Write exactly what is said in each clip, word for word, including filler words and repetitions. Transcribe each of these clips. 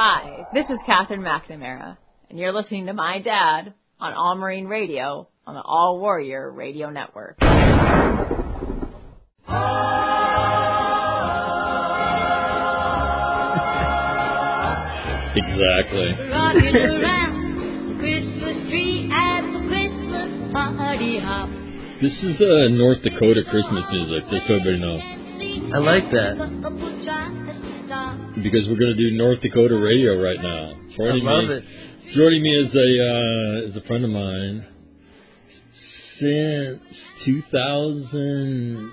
Hi, this is Catherine McNamara, and you're listening to my dad on All Marine Radio on the All Warrior Radio Network. Exactly. Rocking around the Christmas tree at the Christmas party hop. This is uh, North Dakota Christmas music, just so everybody knows. I like that. Because we're going to do North Dakota radio right now. Joining I love me, it. Joining me is a uh, is a friend of mine since two thousand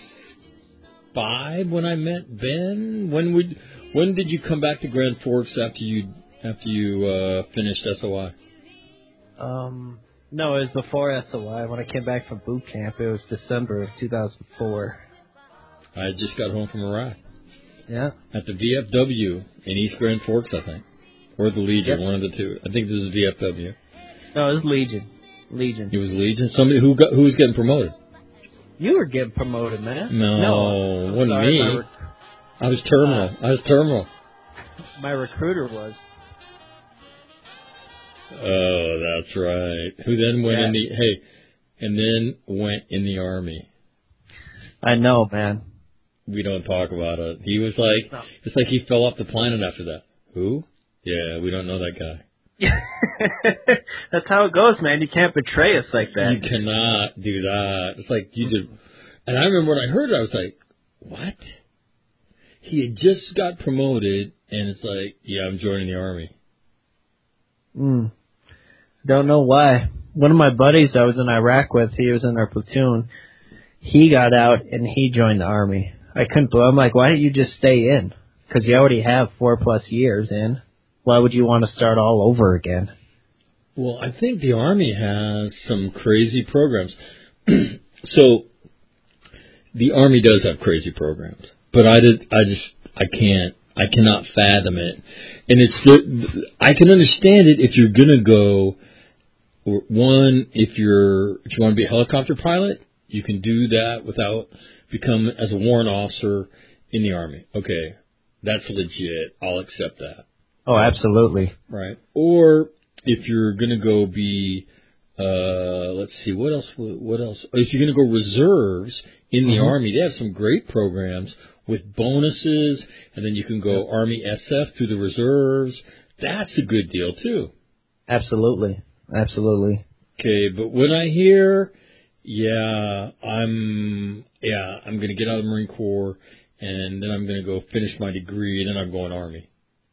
five when I met Ben. When would when did you come back to Grand Forks after you after you uh, finished S O I? Um, no, it was before S O I. When I came back from boot camp, it was December of two thousand four. I just got home from Iraq. Yeah. At the V F W in East Grand Forks, I think. Or the Legion, Yep. one of the two. I think this is V F W. No, it was Legion. Legion. It was Legion? Somebody who got who was getting promoted? You were getting promoted, man. No, no wasn't sorry, me. My, rec- I was terminal. I was terminal. my recruiter was. Oh, that's right. Who then went Yeah. in the hey, and then went in the Army. I know, man. We don't talk about it. He was like, No. it's like he fell off the planet after that. Who? Yeah, we don't know that guy. That's how it goes, man. You can't betray us like that. You cannot do that. It's like you did. And I remember when I heard it, I was like, what? He had just got promoted, and it's like, yeah, I'm joining the Army. Mm. Don't know why. One of my buddies I was in Iraq with, he was in our platoon. He got out and he joined the Army. I couldn't believe. I'm like, why didn't you just stay in? Because you already have four plus years in. Why would you want to start all over again? Well, I think the Army has some crazy programs. So the Army does have crazy programs, but I did. I just I can't. I cannot fathom it. And it's I can understand it if you're gonna go. One, if you're if you want to be a helicopter pilot, you can do that without become as a warrant officer in the Army. Okay, that's legit. I'll accept that. Oh, absolutely. Right. Or if you're going to go be, uh, let's see, what else? What else? If you're going to go reserves in the Mm-hmm. Army, they have some great programs with bonuses, and then you can go Yep. Army S F through the reserves. That's a good deal too. Absolutely. Absolutely. Okay, but when I hear, yeah, I'm, yeah, I'm going to get out of the Marine Corps, and then I'm going to go finish my degree, and then I'm going Army.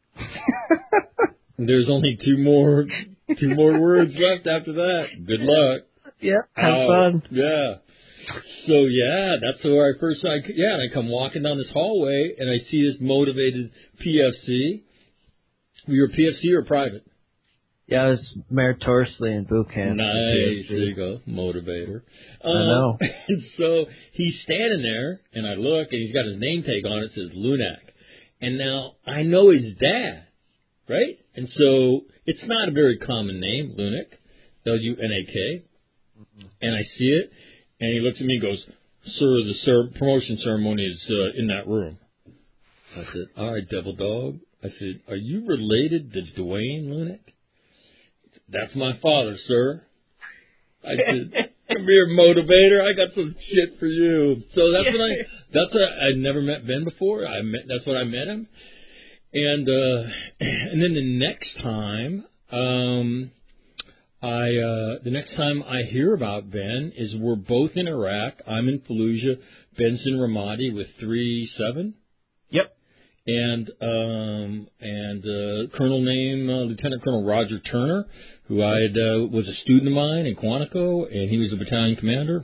There's only two more, two more words left after that. Good luck. Yeah. Have Out. fun. Yeah. So yeah, that's where I first I yeah, and I come walking down this hallway and I see this motivated P F C. Were you a P F C or private? Yeah, I was meritoriously in boot camp. Nice. There you go. Motivator. I know. Um, and so he's standing there, and I look, and he's got his name tag on it. It says Lunak. And now I know his dad, right? And so it's not a very common name, Lunak, L U N A K. And I see it, and he looks at me and goes, sir, the cer- promotion ceremony is uh, in that room. I said, all right, devil dog. I said, are you related to Dwayne Lunak? That's my father, sir. I said, come here, motivator. I got some shit for you. So that's when I, that's what I, I'd never met Ben before. I met, that's when I met him. And, uh, and then the next time, um, I, uh, the next time I hear about Ben is we're both in Iraq. I'm in Fallujah. Ben's in Ramadi with three seven. Yep. And um, and uh, Colonel name uh, Lieutenant Colonel Roger Turner, who I had, uh, was a student of mine in Quantico, and he was a battalion commander.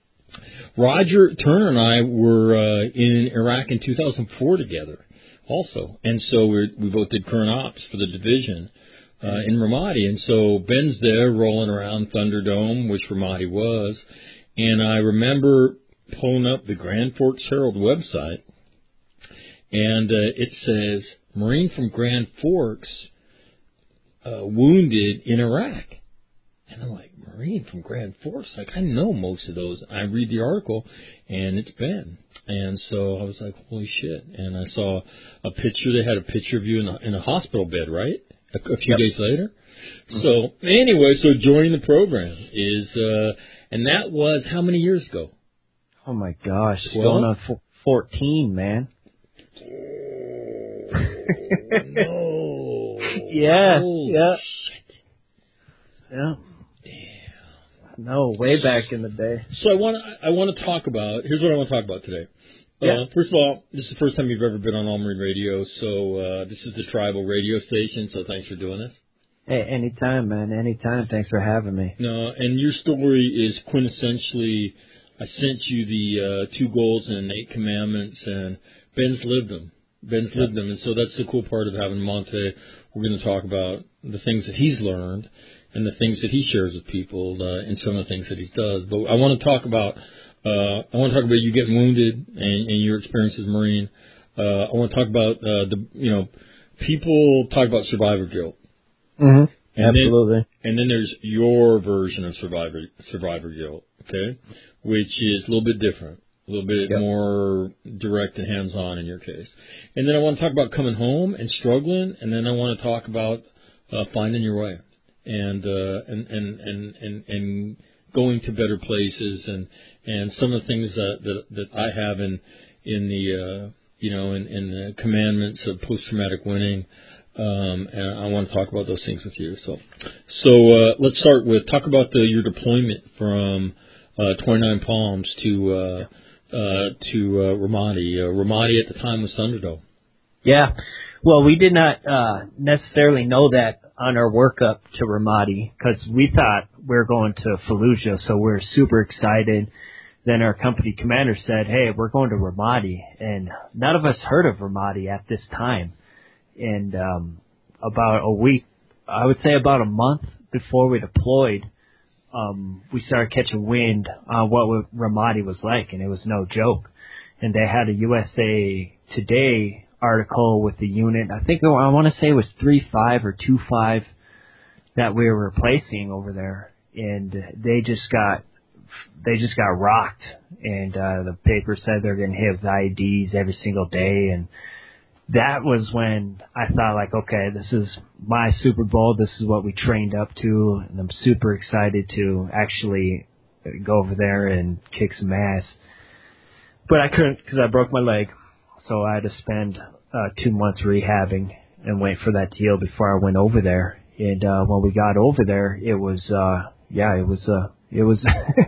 Roger Turner and I were uh, in Iraq in two thousand four together, also, and so we we both did current ops for the division uh, in Ramadi, and so Ben's there rolling around Thunderdome, which Ramadi was, and I remember pulling up the Grand Forks Herald website. And uh, it says, Marine from Grand Forks uh, wounded in Iraq. And I'm like, Marine from Grand Forks? Like, I know most of those. I read the article, and it's Ben. And so I was like, holy shit. And I saw a picture. They had a picture of you in a, in a hospital bed, right? A, a few Yep. days later. Mm-hmm. So anyway, so joining the program is, uh, and that was how many years ago? Oh, my gosh. It's Well, going on f- fourteen, man. Oh, no. Yeah, Holy yeah. shit. Yeah. Damn. No, way back in the day. So I want to I want to talk about. Here's what I want to talk about today. Yeah. Uh, first of all, this is the first time you've ever been on All Marine Radio, so uh, this is the tribal radio station. So thanks for doing this. Hey, anytime, man. Anytime. Thanks for having me. No, and your story is quintessentially. I sent you the uh, two goals and eight commandments, and Ben's lived them. Ben's lived them, and so that's the cool part of having Monte. We're going to talk about the things that he's learned and the things that he shares with people, uh, and some of the things that he does. But I want to talk about. Uh, I want to talk about you getting wounded and, and your experience as a Marine. Uh, I want to talk about uh, the, you know, people talk about survivor guilt. Mm-hmm. And Absolutely. Then, and then there's your version of survivor survivor guilt, okay, which is a little bit different, a little bit Yep. more direct and hands-on in your case. And then I want to talk about coming home and struggling, and then I want to talk about uh, finding your way and, uh, and and and and and going to better places and and some of the things that that, that I have in in the uh, you know in, in the commandments of post-traumatic winning. Um, and I want to talk about those things with you. So, so uh, let's start with talk about the, your deployment from uh, twenty-nine Palms to uh, uh, to uh, Ramadi. Uh, Ramadi at the time was Thunderdome. Yeah. Well, we did not uh, necessarily know that on our workup to Ramadi because we thought we were going to Fallujah, so we were super excited. Then our company commander said, "Hey, we're going to Ramadi," and none of us heard of Ramadi at this time. And um, about a week, I would say about a month before we deployed, um, we started catching wind on what Ramadi was like, and it was no joke. And they had a U S A Today article with the unit. I think I want to say it was three five or two five that we were replacing over there, and they just got they just got rocked. And uh, the paper said they're getting hit with I E Ds every single day, and that was when I thought, like, okay, this is my Super Bowl. This is what we trained up to, and I'm super excited to actually go over there and kick some ass. But I couldn't because I broke my leg, so I had to spend uh, two months rehabbing and wait for that to heal before I went over there. And uh, when we got over there, it was, uh, yeah, it was, uh, it was,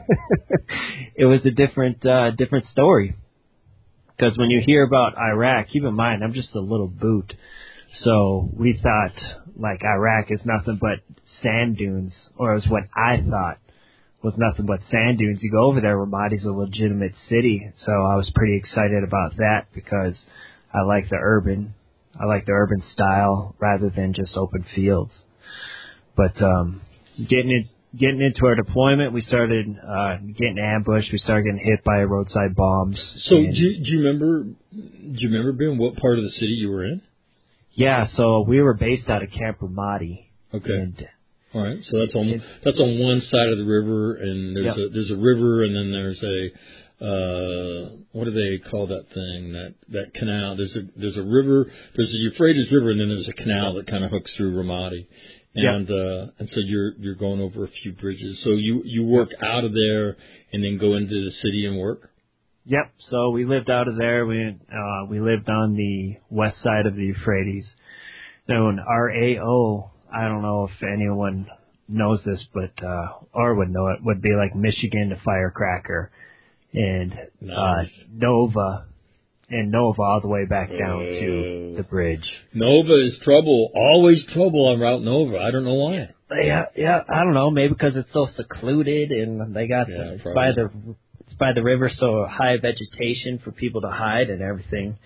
it was a different, uh, different story. Because when you hear about Iraq, keep in mind, I'm just a little boot. So we thought, like, Iraq is nothing but sand dunes, or is what I thought was nothing but sand dunes. You go over there, Ramadi's a legitimate city. So I was pretty excited about that because I like the urban. I like the urban style rather than just open fields. But um, getting it. Getting into our deployment, we started uh, getting ambushed. We started getting hit by roadside bombs. So, do you, do you remember? Do you remember, Ben, what part of the city you were in? Yeah, so we were based out of Camp Ramadi. Okay. And, all right. So that's on it, that's on one side of the river, and there's yep. a there's a river, and then there's a uh, what do they call that thing? That that canal. There's a there's a river. There's a Euphrates River, and then there's a canal that kind of hooks through Ramadi. And yep. uh, and so you're you're going over a few bridges. So you, you work yep. out of there and then go into the city and work? Yep. So we lived out of there. We uh, we lived on the west side of the Euphrates. Now, our A O, I don't know if anyone knows this, but uh, or would know it, would be like Michigan to Firecracker, and nice. uh, Nova. And Nova all the way back down uh, to the bridge. Nova is trouble. Always trouble on Route Nova. I don't know why. Yeah, yeah. I don't know. Maybe because it's so secluded, and they got yeah, the, it's by the it's by the river, so high vegetation for people to hide and everything.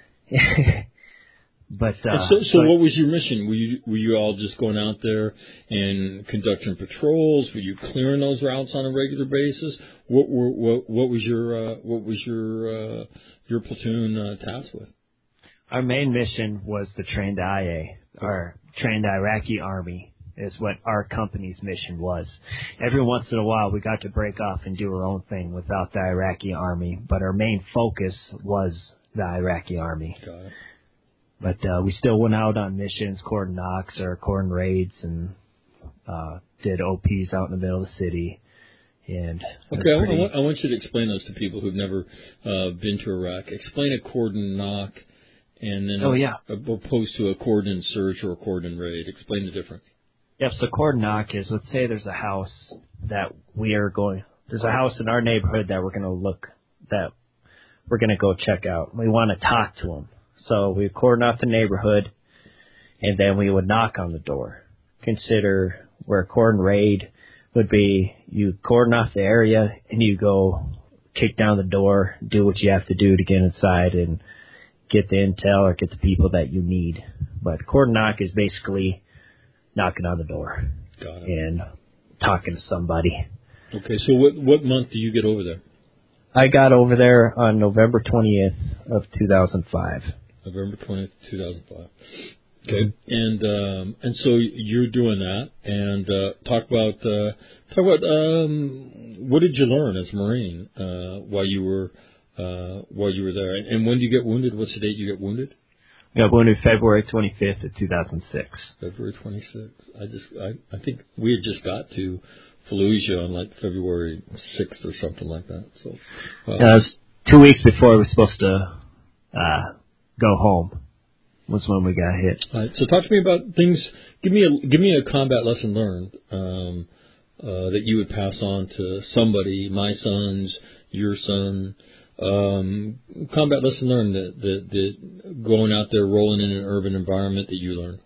But uh, so, so what was your mission? Were you were you all just going out there and conducting patrols? Were you clearing those routes on a regular basis? What were what what was your uh, what was your uh, your platoon uh, tasked with? Our main mission was to train the I A, or train the Iraqi army is what our company's mission was. Every once in a while, we got to break off and do our own thing without the Iraqi army, but our main focus was the Iraqi army. Got it. But uh, we still went out on missions, cordon knocks or cordon raids, and uh, did O Ps out in the middle of the city. And okay, pretty... I, want, I want you to explain those to people who've never uh, been to Iraq. Explain a cordon knock, and then oh, yeah. opposed to a cordon search or a cordon raid. Explain the difference. Yep, so cordon knock is, let's say there's a house that we are going, there's a house in our neighborhood that we're going to look, that we're going to go check out. We want to talk to them. So we cordon off the neighborhood, and then we would knock on the door. Consider where a cordon raid would be, you cordon off the area, and you go kick down the door, do what you have to do to get inside and get the intel or get the people that you need. But cordon knock is basically knocking on the door Got it. and talking to somebody. Okay, so what what month do you get over there? I got over there on November twentieth of two thousand five. November twentieth, two thousand five. Okay, mm-hmm. and um, and so you're doing that, and uh, talk about uh, talk about um, what did you learn as a Marine uh, while you were uh, while you were there, and, and when did you get wounded? What's the date you get wounded? I got wounded February twenty-fifth of two thousand six. February twenty-sixth. I just, I, I think we had just got to Fallujah on like February sixth or something like that. So, uh, yeah, it was two weeks before we were supposed to uh, go home. Was when we got hit. All right. So talk to me about things. Give me a give me a combat lesson learned um, uh, that you would pass on to somebody, my sons, your son. Um, combat lesson learned that, that, that going out there, rolling in an urban environment that you learned.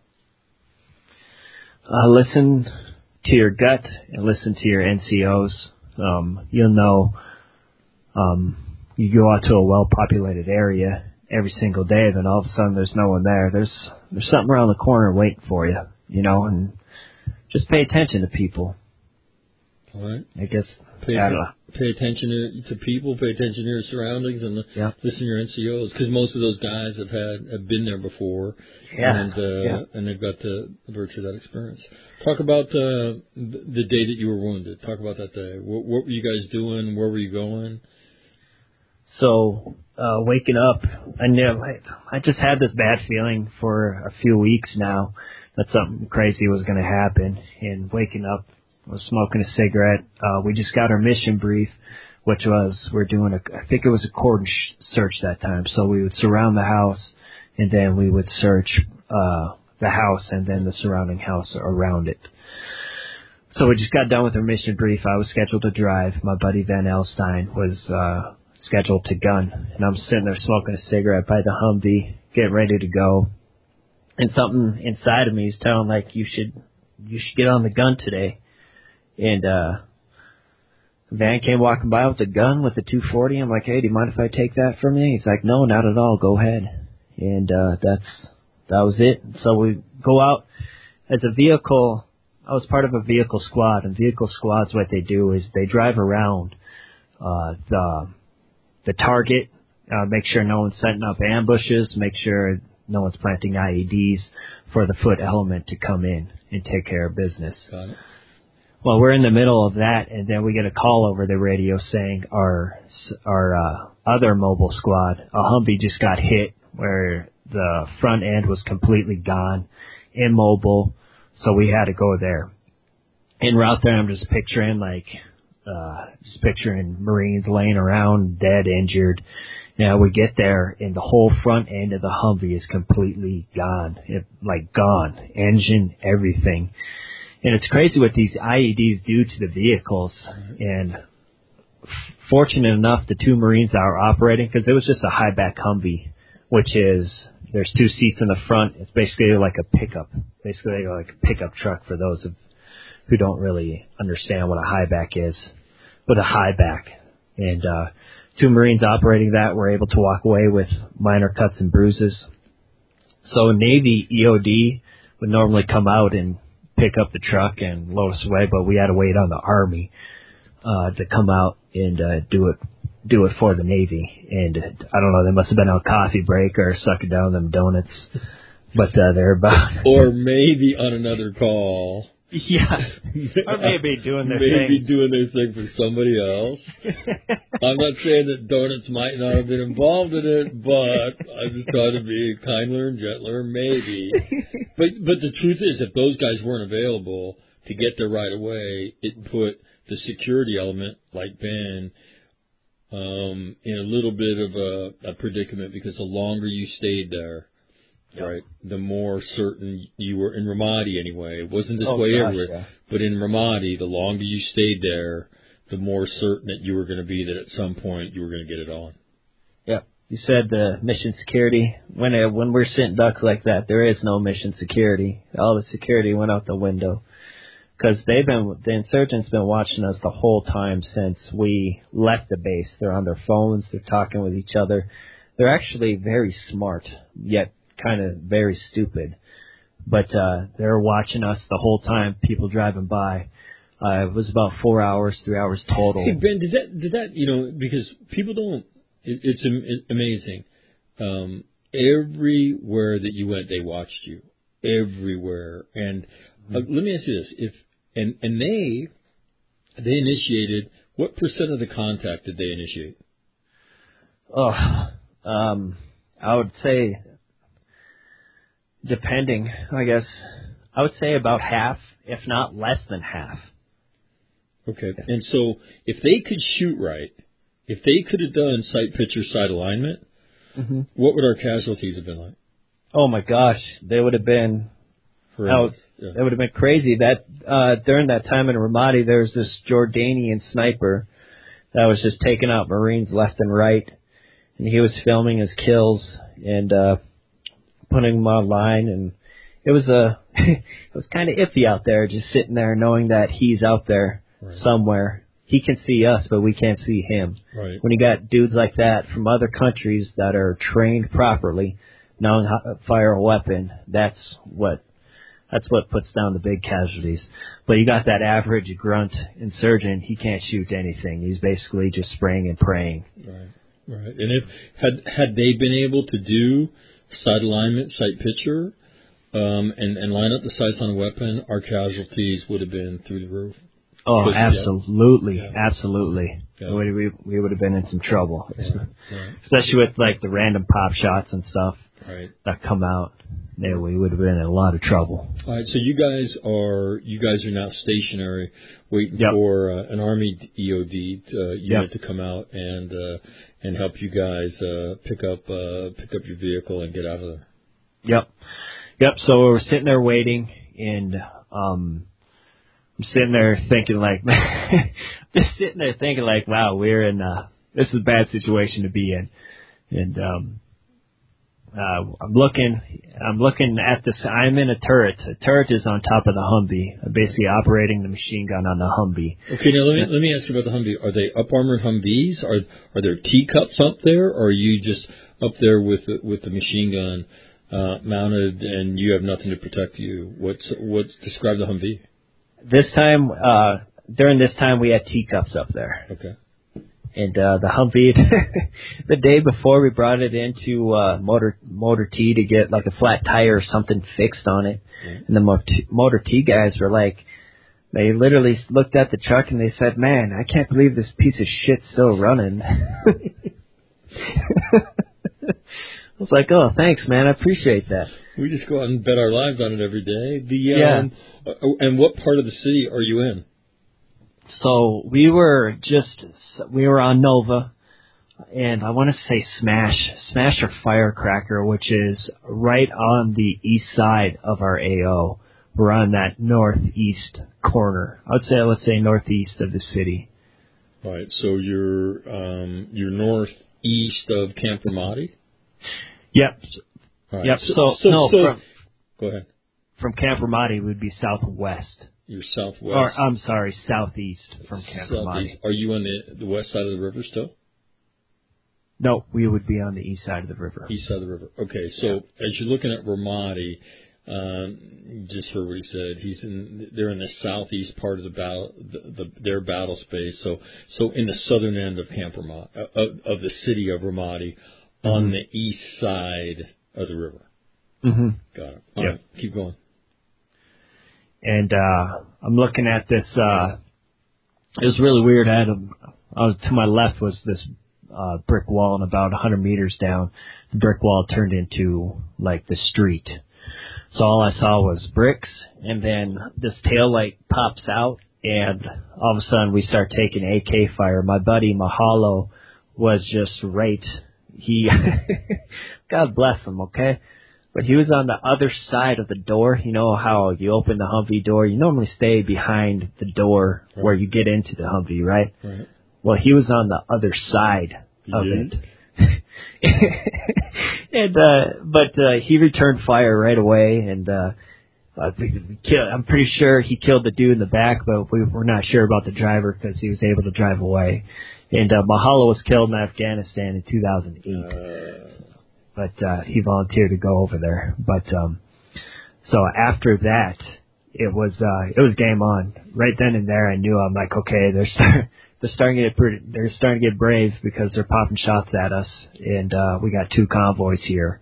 Uh, listen to your gut and listen to your N C Os. Um, you'll know um, you go out to a well-populated area every single day, then all of a sudden there's no one there. There's there's something around the corner waiting for you, you know, and just pay attention to people. All right. I guess. Pay, I don't know. Pay attention to, to people, pay attention to your surroundings, and yeah. listen to your N C Os, because most of those guys have had have been there before, yeah. and uh, yeah. and they've got the virtue of that experience. Talk about uh, the day that you were wounded. Talk about that day. What, what were you guys doing? Where were you going? So uh, waking up, I knew I, I just had this bad feeling for a few weeks now that something crazy was going to happen, and waking up. Was smoking a cigarette. Uh, we just got our mission brief, which was we're doing a, I think it was a cordon sh- search that time. So we would surround the house, and then we would search uh, the house and then the surrounding house around it. So we just got done with our mission brief. I was scheduled to drive. My buddy Van Elstein was uh, scheduled to gun, and I'm sitting there smoking a cigarette by the Humvee, getting ready to go. And something inside of me is telling like you should you should get on the gun today. And uh Van came walking by with a gun with a two forty. I'm like, hey, do you mind if I take that from you? He's like, no, not at all. Go ahead. And uh that's that was it. So we go out as a vehicle. I was part of a vehicle squad, and vehicle squads, what they do is they drive around uh the the target, uh, make sure no one's setting up ambushes, make sure no one's planting I E Ds for the foot element to come in and take care of business. Got it. Well, we're in the middle of that, and then we get a call over the radio saying our our uh, other mobile squad, a Humvee, just got hit where the front end was completely gone, immobile, so we had to go there. En route there, I'm just picturing like, uh, just picturing Marines laying around, dead, injured. Now we get there, and the whole front end of the Humvee is completely gone, it, like gone, engine, everything. And it's crazy what these I E Ds do to the vehicles. And fortunate enough, the two Marines that were operating, because it was just a high-back Humvee, which is, there's two seats in the front. It's basically like a pickup, basically like a pickup truck for those of, who don't really understand what a high-back is, but a high-back. And uh, two Marines operating that were able to walk away with minor cuts and bruises. So Navy E O D would normally come out and pick up the truck and load us away, but we had to wait on the Army uh, to come out and uh, do it do it for the Navy. And I don't know, they must have been on coffee break or sucking down them donuts, but uh, they're about... Or maybe on another call. Yeah. Or maybe doing their maybe thing. doing their thing for somebody else. I'm not saying that Donuts might not have been involved in it, but I just thought it'd be kindler and gentler, maybe. But but the truth is, if those guys weren't available to get there right away, it put the security element, like Ben, um, in a little bit of a, a predicament, because the longer you stayed there, yep. right, the more certain you were, in Ramadi anyway. It wasn't this oh, way gosh, everywhere. Yeah. But in Ramadi, the longer you stayed there, the more certain that you were going to be that at some point you were going to get it on. Yeah. You said the mission security. When uh, when we're sitting ducks like that, there is no mission security. All the security went out the window. Because they've been, the insurgents been watching us the whole time since we left the base. They're on their phones. They're talking with each other. They're actually very smart, yet kind of very stupid. But uh, they're watching us the whole time. People driving by. Uh, it was about four hours, three hours total. Hey Ben, did that? Did that? You know, because people don't. It, it's am, amazing. Um, everywhere that you went, they watched you. Everywhere, and uh, let me ask you this: if and and they they initiated, what percent of the contact did they initiate? Oh, um, I would say, depending, I guess, I would say about half, if not less than half. Okay, yeah. And so if they could shoot right, if they could have done sight picture side alignment, mm-hmm. what would our casualties have been like? Oh my gosh, they would have been. That, yeah. that would have been crazy. That uh, during that time in Ramadi, there was this Jordanian sniper that was just taking out Marines left and right, and he was filming his kills and uh, putting them online. And it was a, it was kind of iffy out there, just sitting there knowing that he's out there right. somewhere. He can see us, but we can't see him. Right. When you got dudes like that from other countries that are trained properly, knowing how to fire a weapon, that's what. That's what puts down the big casualties. But you got that average grunt insurgent, he can't shoot anything. He's basically just spraying and praying. Right, right. And if had had they been able to do sight alignment, sight picture, um, and, and line up the sights on a weapon, our casualties would have been through the roof. Oh, absolutely, yeah. absolutely. Yeah. We, we, we would have been in some trouble, right, right. especially with like the random pop shots and stuff right. that come out. Yeah, we would have been in a lot of trouble. All right, so you guys are you guys are now stationary, waiting yep. for uh, an Army E O D to, uh, unit yep. to come out and uh, and help you guys uh, pick up uh, pick up your vehicle and get out of there. Yep, yep. So we're sitting there waiting, and um, I'm sitting there thinking like, just sitting there thinking like, wow, we're in uh, this is a bad situation to be in, and um. Uh, I'm looking, I'm looking at this, I'm in a turret. The turret is on top of the Humvee. I'm basically operating the machine gun on the Humvee. Okay, now let me, let me ask you about the Humvee. Are they up-armored Humvees? Are, are there teacups up there? Or are you just up there with the, with the machine gun, uh, mounted and you have nothing to protect you? What's, what's, describe the Humvee. This time, uh, during this time we had teacups up there. Okay. And uh, the Humvee, the day before we brought it into uh, Motor Motor T to get like a flat tire or something fixed on it. Mm-hmm. And the Motor T, Motor T guys were like, they literally looked at the truck and they said, man, I can't believe this piece of shit's still running. I was like, oh, thanks, man. I appreciate that. We just go out and bet our lives on it every day. The yeah. Um, and what part of the city are you in? So we were just, we were on Nova, and I want to say Smash, Smash or Firecracker, which is right on the east side of our A O. We're on that northeast corner. I would say, let's say northeast of the city. Right, so you're, um, you're northeast of Camp Ramadi? Yep. Right. Yep, So, so, so, no, so from, go ahead. From Camp Ramadi would be southwest. You're southwest. Or, I'm sorry, southeast from Camp Ramadi. Are you on the, the west side of the river still? No, we would be on the east side of the river. East side of the river. Okay, so yeah. As you're looking at Ramadi, um, just heard what he said. He's in. They're in the southeast part of the battle, the, the, their battle space. So, so in the southern end of Camp Ramadi, uh, of, of the city of Ramadi, mm-hmm. on the east side of the river. Mm-hmm. Got it. All yep. right, keep going. and uh, I'm looking at this. Uh, it was really weird. I had a, I was, to my left was this uh, brick wall, and about one hundred meters down, the brick wall turned into like the street. So all I saw was bricks, and then this tail light pops out, and all of a sudden we start taking A K fire. My buddy Mahalo was just right. He, God bless him, okay? But he was on the other side of the door. You know how you open the Humvee door, you normally stay behind the door right. where you get into the Humvee, right? Right. Well, he was on the other side he of did. it. and uh but uh he returned fire right away, and uh uh, I'm pretty sure he killed the dude in the back, but we, we're not sure about the driver because he was able to drive away. And uh, Mahalo was killed in Afghanistan in two thousand eight, uh, but uh, he volunteered to go over there. But um, so after that, it was uh, it was game on. Right then and there, I knew I'm like, okay, they're start, they're starting to get pretty, they're starting to get brave because they're popping shots at us, and uh, we got two convoys here,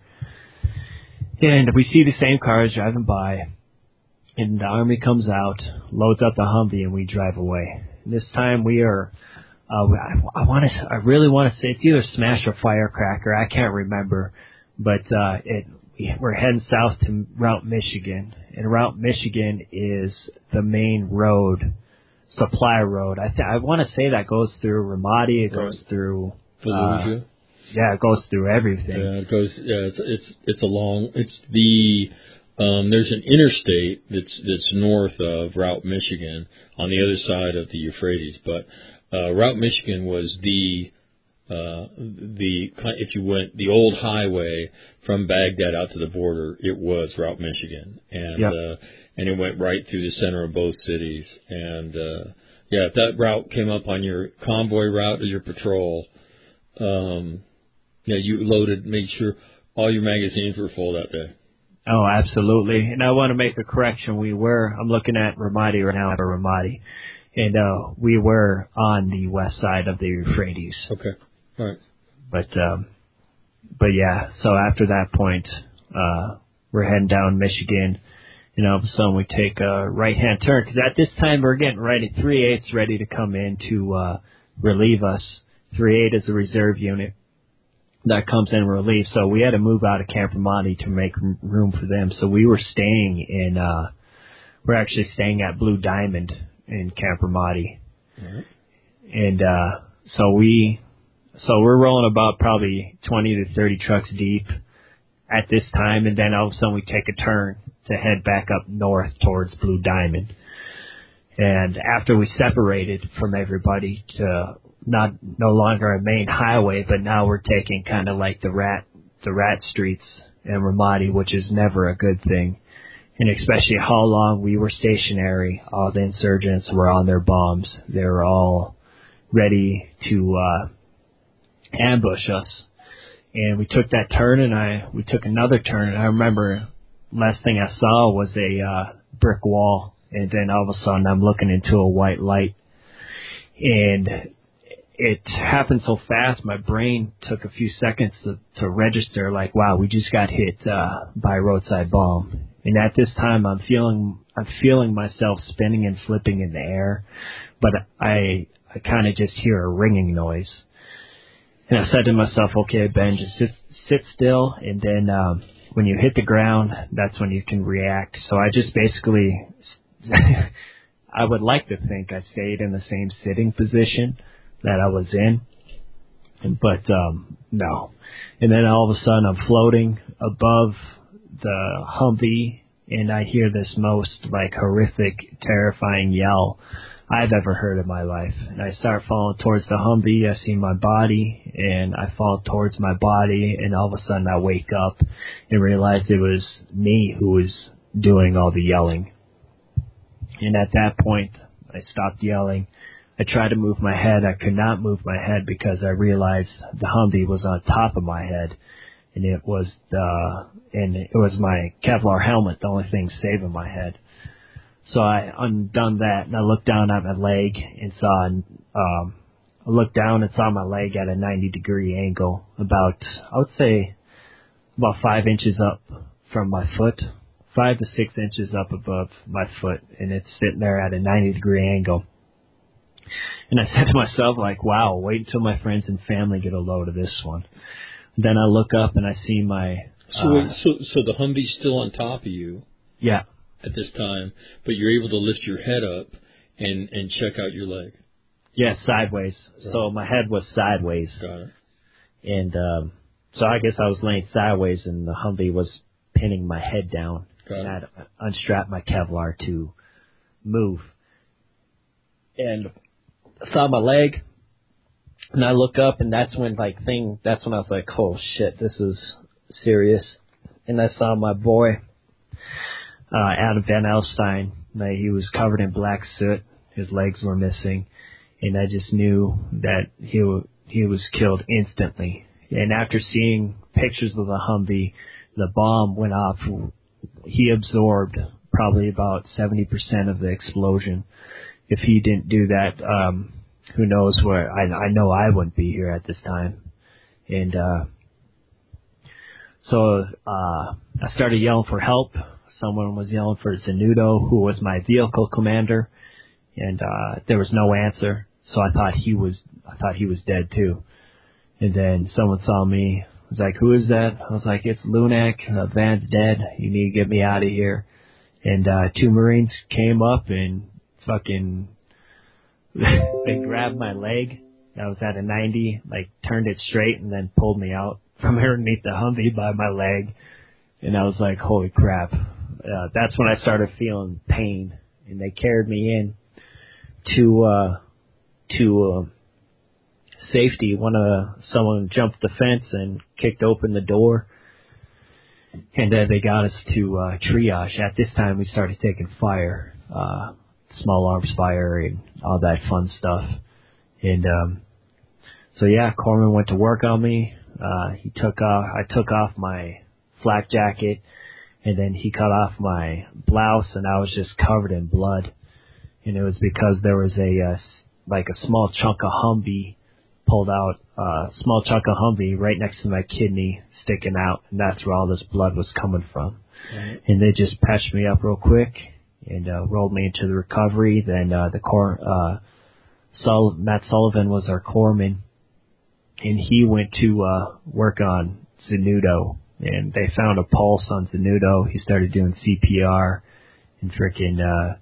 and we see the same cars driving by. And the Army comes out, loads up the Humvee, and we drive away. And this time we are, uh, I, I want to, I really want to say it's either Smash or Firecracker. I can't remember, but uh, it, we're heading south to Route Michigan, and Route Michigan is the main road, supply road. I th- I want to say that goes through Ramadi. It goes right. through. Uh, yeah, it goes through everything. Yeah, it goes. Yeah, it's it's it's a long. It's the. Um, there's an interstate that's that's north of Route Michigan on the other side of the Euphrates, but uh, Route Michigan was the uh, the if you went the old highway from Baghdad out to the border, it was Route Michigan, and yep. uh, and it went right through the center of both cities. And uh, yeah, if that route came up on your convoy route or your patrol, um, yeah, you loaded, made sure all your magazines were full that day. Oh, absolutely. And I want to make a correction. We were, I'm looking at Ramadi right now, for Ramadi, and uh, we were on the west side of the Euphrates. Okay. All right. But, um, but yeah, so after that point, uh, we're heading down Michigan, and all of a sudden we take a right-hand turn, because at this time we're getting ready, three eighth's ready to come in to uh, relieve us. three eight is the reserve unit that comes in relief, so we had to move out of Camp Ramadi to make room for them. So we were staying in, uh, we're actually staying at Blue Diamond in Camp Ramadi. Mm-hmm. And, uh, so we, so we're rolling about probably twenty to thirty trucks deep at this time, and then all of a sudden we take a turn to head back up north towards Blue Diamond. And after we separated from everybody to not no longer a main highway, but now we're taking kind of like the rat the rat streets in Ramadi, which is never a good thing. And especially how long we were stationary, all the insurgents were on their bombs. They were all ready to uh, ambush us. And we took that turn, and I we took another turn, and I remember last thing I saw was a uh, brick wall, and then all of a sudden I'm looking into a white light, and it happened so fast, my brain took a few seconds to, to register, like, wow, we just got hit uh, by a roadside bomb. And at this time, I'm feeling I'm feeling myself spinning and flipping in the air, but I I kind of just hear a ringing noise. And I said to myself, okay, Ben, just sit, sit still, and then um, when you hit the ground, that's when you can react. So I just basically, I would like to think I stayed in the same sitting position that I was in, but um, no. And then all of a sudden I'm floating above the Humvee, and I hear this most like horrific, terrifying yell I've ever heard in my life. And I start falling towards the Humvee. I see my body, and I fall towards my body, and all of a sudden I wake up and realize it was me who was doing all the yelling. And at that point, I stopped yelling. I tried to move my head. I could not move my head because I realized the Humvee was on top of my head, and it was the and it was my Kevlar helmet, the only thing saving my head. So I undone that, and I looked down at my leg and saw. Um, I looked down and saw my leg at a ninety degree angle, about I would say about five inches up from my foot, five to six inches up above my foot, and it's sitting there at a ninety degree angle. And I said to myself, like, wow, wait until my friends and family get a load of this one. Then I look up and I see my... So, uh, wait, so, so the Humvee's still on top of you Yeah. at this time, but you're able to lift your head up and, and check out your leg. Yeah, sideways. Right. So my head was sideways. Got it. And um, so I guess I was laying sideways, and the Humvee was pinning my head down. Got and I it. had unstrapped my Kevlar to move. And I saw my leg, and I look up, and that's when, like, thing, that's when I was like, oh, shit, this is serious. And I saw my boy, uh, Adam Van Elstein. Like, he was covered in black soot. His legs were missing. And I just knew that he w- he was killed instantly. And after seeing pictures of the Humvee, the bomb went off. He absorbed probably about seventy percent of the explosion. If he didn't do that, um, who knows where, I, I know I wouldn't be here at this time. And, uh, so, uh, I started yelling for help. Someone was yelling for Zanudo, who was my vehicle commander. And, uh, there was no answer. So I thought he was, I thought he was dead too. And then someone saw me, was like, who is that? I was like, it's Lunak, uh, Van's dead, you need to get me out of here. And, uh, two Marines came up and fucking, they grabbed my leg. I was at a ninety, like turned it straight and then pulled me out from underneath the Humvee by my leg. And I was like, holy crap. Uh, that's when I started feeling pain. And they carried me in to, uh, to, uh, safety. One of someone jumped the fence and kicked open the door, and then they got us to uh, triage. At this time, we started taking fire, uh, small arms fire, and all that fun stuff. And um, so yeah, Corman went to work on me. Uh, he took off. I took off my flak jacket, and then he cut off my blouse, and I was just covered in blood. And it was because there was a uh, like a small chunk of Humvee pulled out, a uh, small chunk of Humvee right next to my kidney sticking out, and that's where all this blood was coming from. Right. And they just patched me up real quick and uh, rolled me into the recovery. Then uh, the cor- uh, Sul- Matt Sullivan was our corpsman, and he went to uh, work on Zanudo, and they found a pulse on Zanudo. He started doing C P R, and frickin' uh,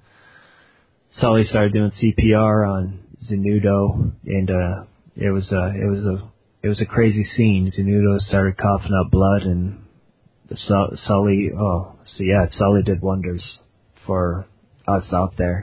Sully started doing C P R on Zanudo, and uh, it was a it was a it was a crazy scene. Zanudo started coughing up blood, and the Su- Sully oh so yeah Sully did wonders for us out there.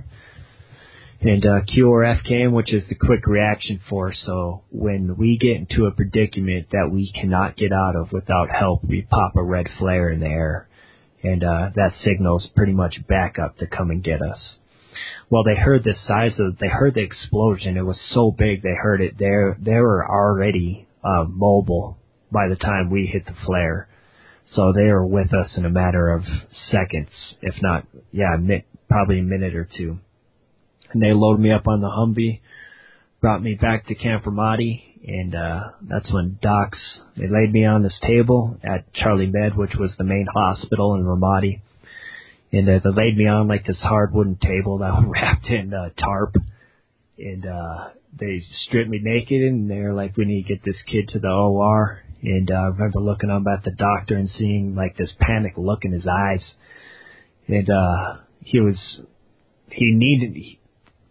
And uh, Q R F came, which is the quick reaction force. So when we get into a predicament that we cannot get out of without help, we pop a red flare in the air, and uh, that signals pretty much backup to come and get us. Well, they heard the size of, they heard the explosion. It was so big, they heard it. They they were already uh, mobile by the time we hit the flare. So they were with us in a matter of seconds, if not, yeah, mi- probably a minute or two. And they loaded me up on the Humvee, brought me back to Camp Ramadi, and uh, that's when docs, they laid me on this table at Charlie Med, which was the main hospital in Ramadi. And uh, they laid me on like this hard wooden table that was wrapped in uh, tarp. And uh, they stripped me naked, and they were like, we need to get this kid to the O R. And uh, I remember looking up at the doctor and seeing like this panic look in his eyes. And uh, he was, he needed, he,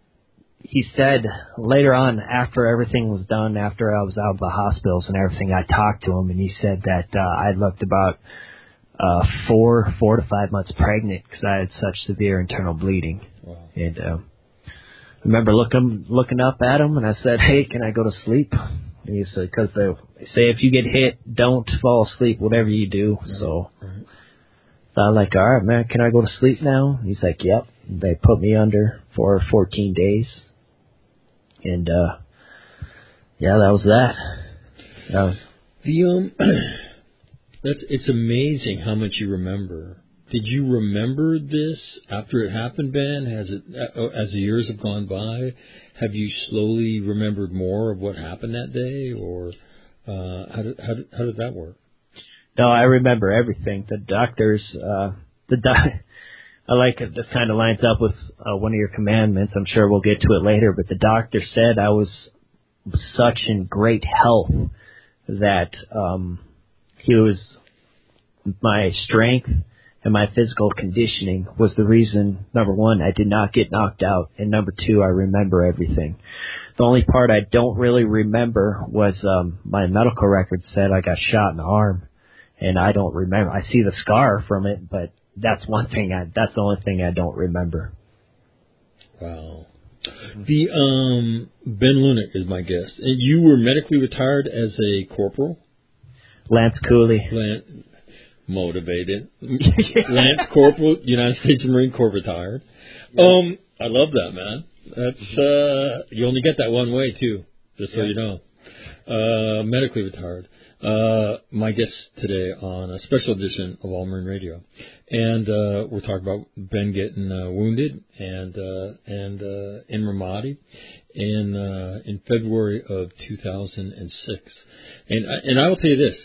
he said later on, after everything was done, after I was out of the hospitals and everything, I talked to him, and he said that uh, I looked about Uh, four, four to five months pregnant because I had such severe internal bleeding. Wow. And uh, I remember looking looking up at him, and I said, "Hey, can I go to sleep?" And he said, "Because they, they say if you get hit, don't fall asleep, whatever you do." Right. So right. I'm like, "All right, man, can I go to sleep now?" And he's like, "Yep." And they put me under for fourteen days, and uh, yeah, that was that. That was the um. That's, it's amazing how much you remember. Did you remember this after it happened, Ben? Has it, as the years have gone by, have you slowly remembered more of what happened that day, or uh, how did how did how did that work? No, I remember everything. The doctors, uh, the doc, I like it. This kind of lines up with uh, one of your commandments. I'm sure we'll get to it later, but the doctor said I was such in great health that um, he was my strength and my physical conditioning was the reason, number one, I did not get knocked out, and number two, I remember everything. The only part I don't really remember was um, my medical record said I got shot in the arm, and I don't remember. I see the scar from it, but that's one thing. I, that's the only thing I don't remember. Wow. The um, Ben Lunick is my guest. And you were medically retired as a corporal? Lance Cooley. Lance, motivated. Lance Corporal, United States Marine Corps retired. Um, I love that, man. That's uh, you only get that one way too, just so yeah. you know. Uh, medically retired. Uh, my guest today on a special edition of All Marine Radio, and uh, we're talking about Ben getting uh, wounded and uh, and uh, in Ramadi in uh, in February of two thousand six, and and I will tell you this.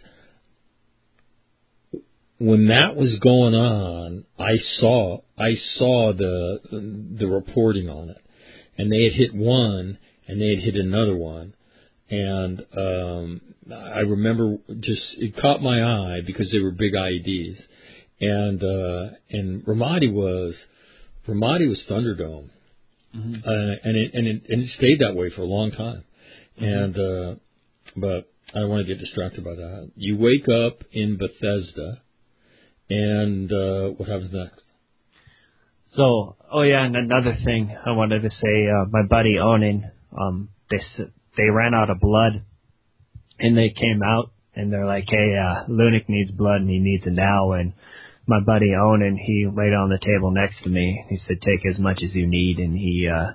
When that was going on, I saw I saw the the reporting on it. And they had hit one, and they had hit another one, and um, I remember just it caught my eye because they were big I E Ds, and uh, and Ramadi was Ramadi was Thunderdome, mm-hmm. uh, and it and it and it stayed that way for a long time, mm-hmm. and uh, but I don't want to get distracted by that. You wake up in Bethesda, and uh, what happens next? So, oh yeah, and another thing I wanted to say, uh, my buddy Onan, um, they they ran out of blood, and they came out, and they're like, hey, uh, Lunick needs blood, and he needs it now, and my buddy Onan, he laid on the table next to me, he said, take as much as you need, and he, uh,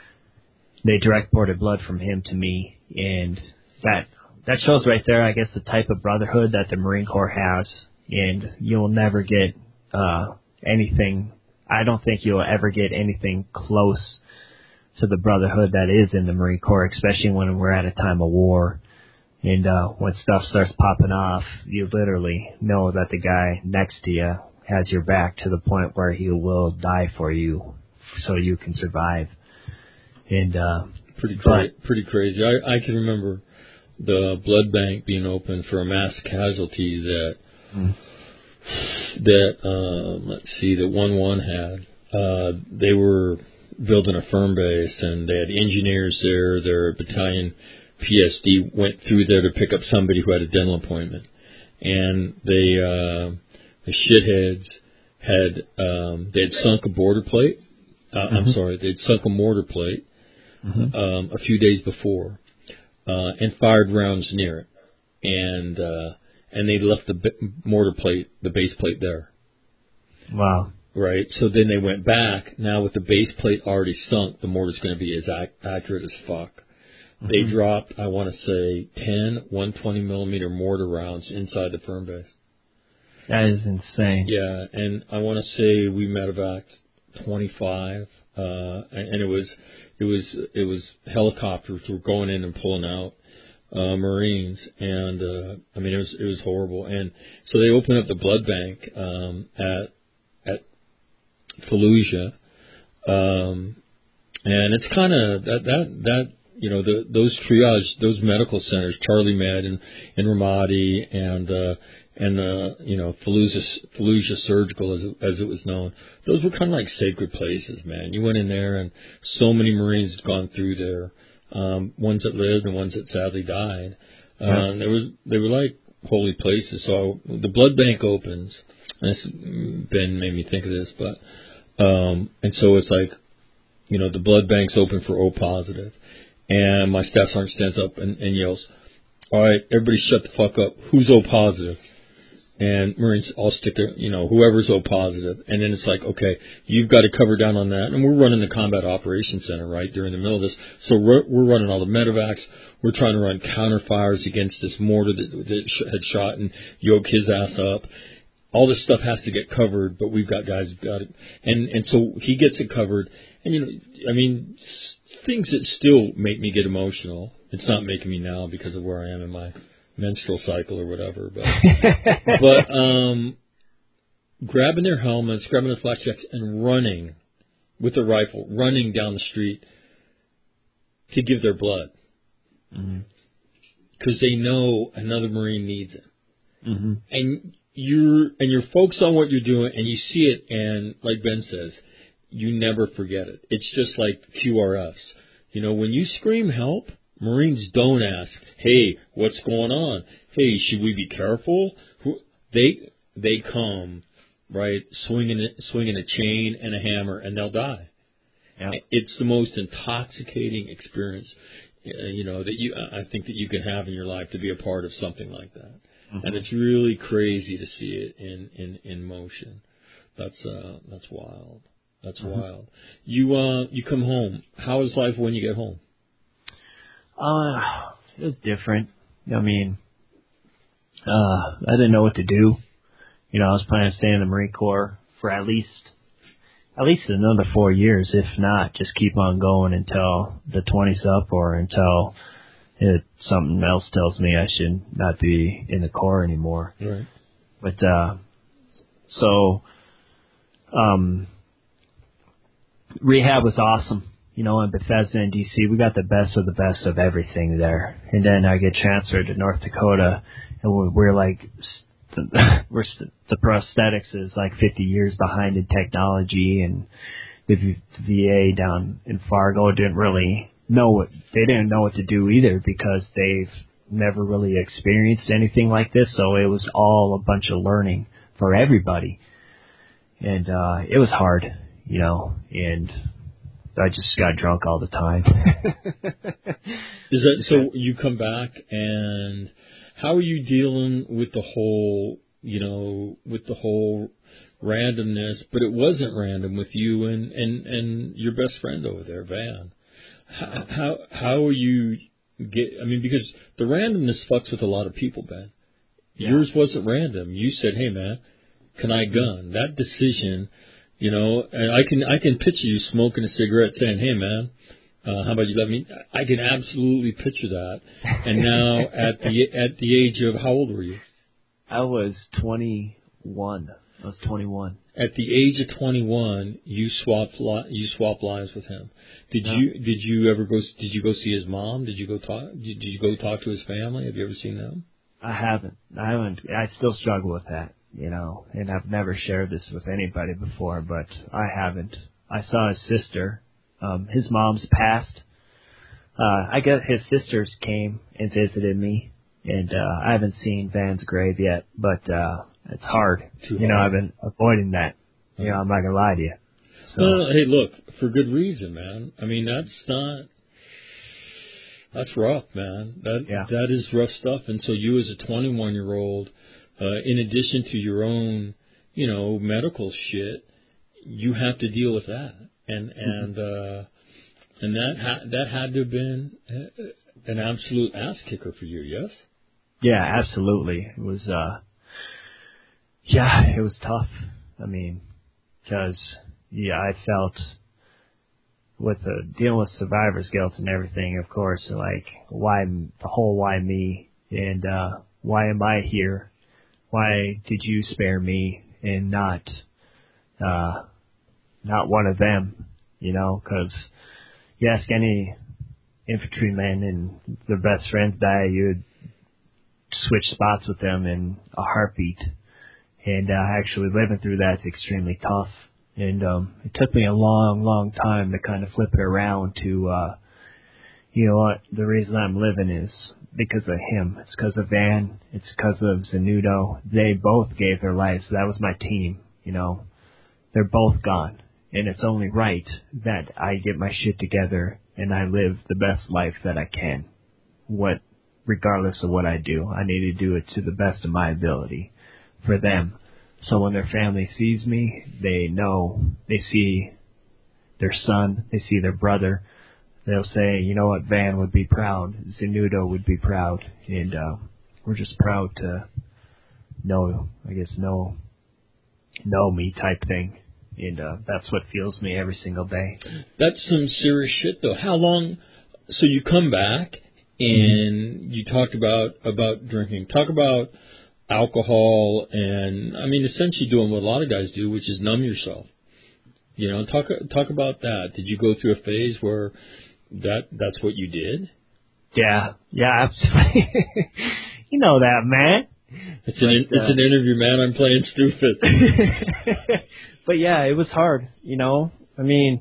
they direct ported blood from him to me, and that, that shows right there, I guess, the type of brotherhood that the Marine Corps has, and you'll never get, uh, anything I don't think you'll ever get anything close to the brotherhood that is in the Marine Corps, especially when we're at a time of war. And uh, when stuff starts popping off, you literally know that the guy next to you has your back to the point where he will die for you so you can survive. And uh, pretty cra- pretty crazy. I, I can remember the blood bank being open for a mass casualty that... Mm. that, um, let's see, that one one had. Uh, they were building a firm base, and they had engineers there. Their battalion P S D went through there to pick up somebody who had a dental appointment. And they, uh, the shitheads had, um, they had sunk a border plate. Uh, mm-hmm. I'm sorry, they'd sunk a mortar plate, mm-hmm. um, a few days before, uh, and fired rounds near it. And, uh, And they left the mortar plate, the base plate there. Wow. Right? So then they went back. Now with the base plate already sunk, the mortar's going to be as ac- accurate as fuck. Mm-hmm. They dropped, I want to say, ten one twenty millimeter mortar rounds inside the firm base. That is insane. Yeah, and I want to say we medevaced twenty-five, uh, and, and it was, it was, it was helicopters were going in and pulling out. Uh, Marines, and uh, I mean it was it was horrible, and so they opened up the blood bank um, at at Fallujah, um, and it's kind of that that that you know the those triage those medical centers, Charlie Med and in Ramadi, and uh, and uh, you know Fallujah Fallujah Surgical as it, as it was known, those were kind of like sacred places, man. You went in there, and so many Marines had gone through there. Um, ones that lived and ones that sadly died. Uh, yeah. And there was, they were like holy places. So the blood bank opens, and this, Ben made me think of this, but, um, and so it's like, you know, the blood bank's open for O positive. And my staff sergeant stands up and, and yells, all right, everybody shut the fuck up. Who's O positive? And Marines all stick their, you know, whoever's O positive. And then it's like, okay, you've got to cover down on that. And we're running the Combat Operations Center, right, during the middle of this. So we're, we're running all the medevacs. We're trying to run counterfires against this mortar that, that had shot and yoke his ass up. All this stuff has to get covered, but we've got guys who've got it. And, and so he gets it covered. And, you know, I mean, things that still make me get emotional. It's not making me now because of where I am in my menstrual cycle or whatever, but but um grabbing their helmets, grabbing their flash jacks, and running with a rifle, running down the street to give their blood. Because mm-hmm. they know another Marine needs it. Mm-hmm. And you're and you're focused on what you're doing, and you see it, and like Ben says, you never forget it. It's just like Q R Fs. You know, when you scream help, Marines don't ask, hey, what's going on? Hey, should we be careful? They they come, right, swinging swinging a chain and a hammer, and they'll die. Yeah. It's the most intoxicating experience, uh, you know, that you I think that you can have in your life, to be a part of something like that. Mm-hmm. And it's really crazy to see it in, in, in motion. That's uh that's wild. That's mm-hmm. wild. You uh you come home. How is life when you get home? Uh, it was different. I mean, uh, I didn't know what to do. You know, I was planning to stay in the Marine Corps for at least, at least another four years, if not, just keep on going until the twenty's up, or until it, something else tells me I should not be in the Corps anymore. Right. But, uh, so, um, rehab was awesome. You know, in Bethesda and D C, we got the best of the best of everything there. And then I get transferred to North Dakota, and we're, we're like, we're the prosthetics is like fifty years behind in technology, and the V A down in Fargo didn't really know what, they didn't know what to do either, because they've never really experienced anything like this. So it was all a bunch of learning for everybody. And, uh, it was hard, you know, and I just got drunk all the time. Is that so? You come back, and how are you dealing with the whole, you know, with the whole randomness? But it wasn't random with you and, and, and your best friend over there, Van. How, how how are you get? I mean, because the randomness fucks with a lot of people, Ben. Yeah. Yours wasn't random. You said, "Hey, man, can I gun?" That decision. You know, and I can I can picture you smoking a cigarette, saying, "Hey, man, uh, how about you let me?" I can absolutely picture that. And now, at the at the age of, how old were you? I was twenty-one. I was twenty-one. At the age of twenty-one, you swapped li- you swapped lives with him. Did no. you did you ever go? Did you go see his mom? Did you go talk? Did you go talk to his family? Have you ever seen them? I haven't. I haven't. I still struggle with that. You know, and I've never shared this with anybody before, but I haven't. I saw his sister. Um, his mom's passed. Uh, I guess his sisters came and visited me, and uh, I haven't seen Van's grave yet, but uh, it's hard. Too you hard. know, I've been avoiding that. You know, I'm not gonna lie to you. So. No, no, hey, look, for good reason, man. I mean, that's not. That's rough, man. That yeah. that is rough stuff. And so you, as a twenty-one-year-old. Uh, in addition to your own, you know, medical shit, you have to deal with that, and and uh, and that ha- that had to have been an absolute ass kicker for you, yes? Yeah, absolutely. It was, uh, yeah, it was tough. I mean, because yeah, I felt with the dealing with survivor's guilt and everything, of course, like why the whole why me, and uh, why am I here? Why did you spare me and not, uh, not one of them? You know, because you ask any infantryman and their best friends die, you'd switch spots with them in a heartbeat. And uh, actually living through that's extremely tough. And um, it took me a long, long time to kind of flip it around to, uh, you know what, the reason I'm living is because of him. It's because of Van. It's because of Zanudo. They both gave their lives. That was my team, you know. They're both gone. And it's only right that I get my shit together and I live the best life that I can. What, regardless of what I do, I need to do it to the best of my ability for them. So when their family sees me, they know, they see their son, they see their brother. They'll say, you know what, Van would be proud, Zanudo would be proud, and uh, we're just proud to know, I guess, know, know me type thing, and uh, that's what fuels me every single day. That's some serious shit, though. How long? So you come back, and mm-hmm. you talked about about drinking. Talk about alcohol and, I mean, essentially doing what a lot of guys do, which is numb yourself. You know, talk talk about that. Did you go through a phase where that that's what you did? Yeah, yeah, absolutely. You know that, man. It's an but, it's uh, an interview, man. I'm playing stupid. But yeah, it was hard. You know, I mean,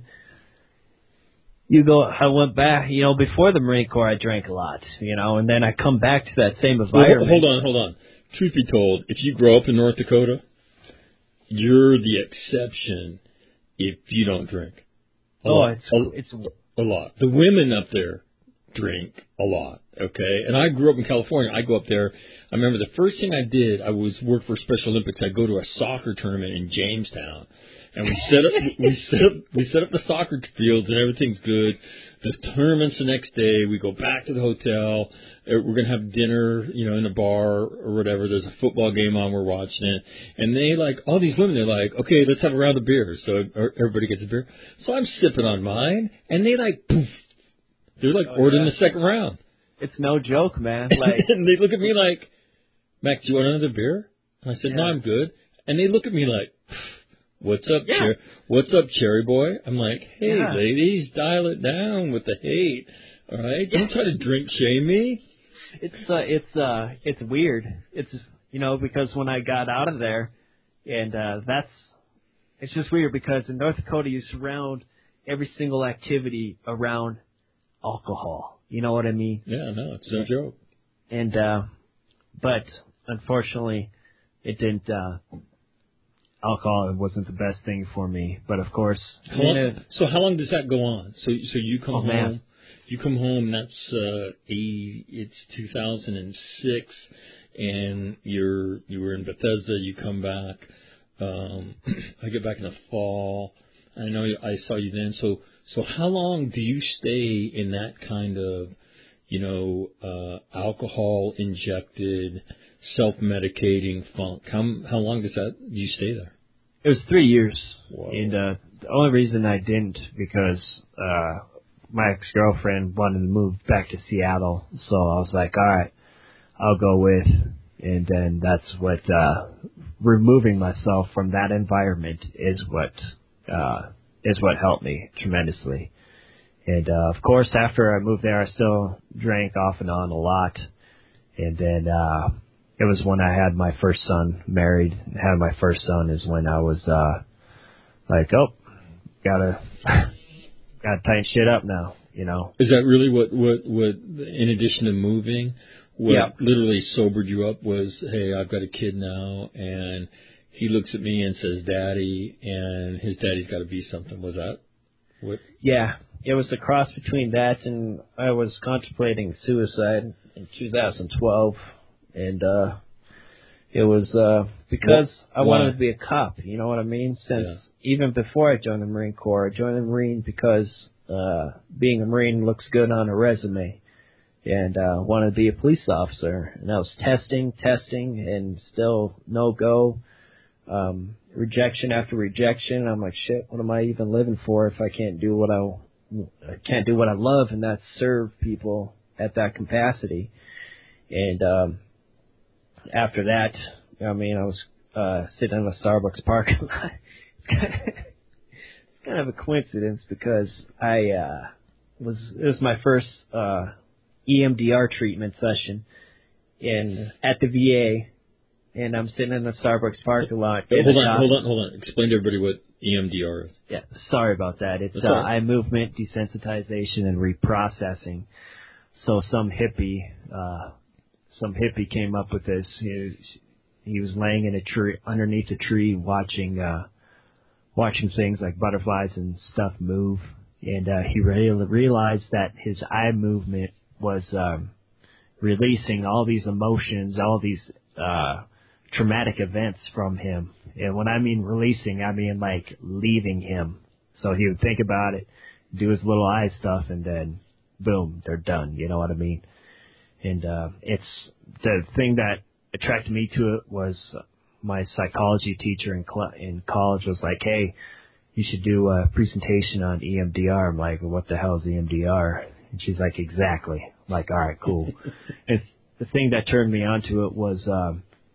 you go. I went back. You know, before the Marine Corps, I drank a lot. You know, and then I come back to that same environment. Well, hold on, hold on. Truth be told, if you grow up in North Dakota, you're the exception if you don't drink. A oh, lot. it's a, it's a lot. The women up there drink a lot, okay? And I grew up in California. I go up there. I remember the first thing I did, I was work for Special Olympics. I'd go to a soccer tournament in Jamestown. And we set up we set up we set up the soccer fields and everything's good. The tournament's the next day. We go back to the hotel. We're gonna have dinner, you know, in a bar or whatever. There's a football game on. We're watching it, and they like all these women. They're like, okay, let's have a round of beers. So everybody gets a beer. So I'm sipping on mine, and they like poof. They're like oh, ordering yeah. the second round. It's no joke, man. Like, and they look at me like, Mac, do you want another beer? And I said, yeah. no, I'm good. And they look at me like, what's up, yeah. Cher- What's up, Cherry Boy? I'm like, hey, yeah. ladies, dial it down with the hate. All right, don't try to drink shame me. It's uh, it's uh, it's weird. It's you know because when I got out of there, and uh, that's it's just weird because in North Dakota you surround every single activity around alcohol. You know what I mean? Yeah, no, it's no joke. And uh, but unfortunately, it didn't. Uh, alcohol wasn't the best thing for me. But of course, how long, so how long does that go on? So so you come oh, home. Man. You come home. That's uh, eighty, it's two thousand six, and you're you were in Bethesda. You come back. Um, I get back in the fall. I know I saw you then. So so how long do you stay in that kind of, you know, uh, alcohol injected, self medicating funk? How how long does that do you stay there? It was three years, Whoa. and uh, the only reason I didn't because uh, my ex-girlfriend wanted to move back to Seattle, so I was like, all right, I'll go with, and then that's what uh, removing myself from that environment is what uh, is what helped me tremendously. And uh, of course, after I moved there, I still drank off and on a lot, and then. Uh, It was when I had my first son, married, had my first son is when I was, uh, like, oh, gotta, gotta tighten shit up now, you know. Is that really what, what, what, in addition to moving, what yeah. literally sobered you up was, hey, I've got a kid now, and he looks at me and says, Daddy, and his daddy's gotta be something. Was that what? Yeah, it was a cross between that and I was contemplating suicide in two thousand twelve. And uh, it was uh, because Why? I wanted to be a cop, you know what I mean? Since yeah. even before I joined the Marine Corps, I joined the Marine because uh, being a Marine looks good on a resume. And uh, wanted to be a police officer. And I was testing, testing, and still no go. Um, rejection after rejection. I'm like, shit, what am I even living for if I can't do what I, I can't do what I love, and that's serve people at that capacity. And um, after that, I mean, I was uh, sitting in a Starbucks parking lot. It's kind of a coincidence because I uh, was it was my first uh, E M D R treatment session in at the V A, and I'm sitting in the Starbucks parking lot. Hold on, hold on, hold on. Explain to everybody what E M D R is. Yeah, sorry about that. It's uh, eye movement desensitization and reprocessing. So some hippie. Uh, Some hippie came up with this. He was, he was laying in a tree, underneath a tree, watching, uh, watching things like butterflies and stuff move. And, uh, he re- realized that his eye movement was, um, releasing all these emotions, all these, uh, traumatic events from him. And when I mean releasing, I mean like leaving him. So he would think about it, do his little eye stuff, and then boom, they're done. You know what I mean? And uh, it's the thing that attracted me to it was my psychology teacher in, cl- in college was like, hey, you should do a presentation on E M D R. I'm like, well, what the hell is E M D R? And she's like, exactly. I'm like, all right, cool. And the thing that turned me onto it was um,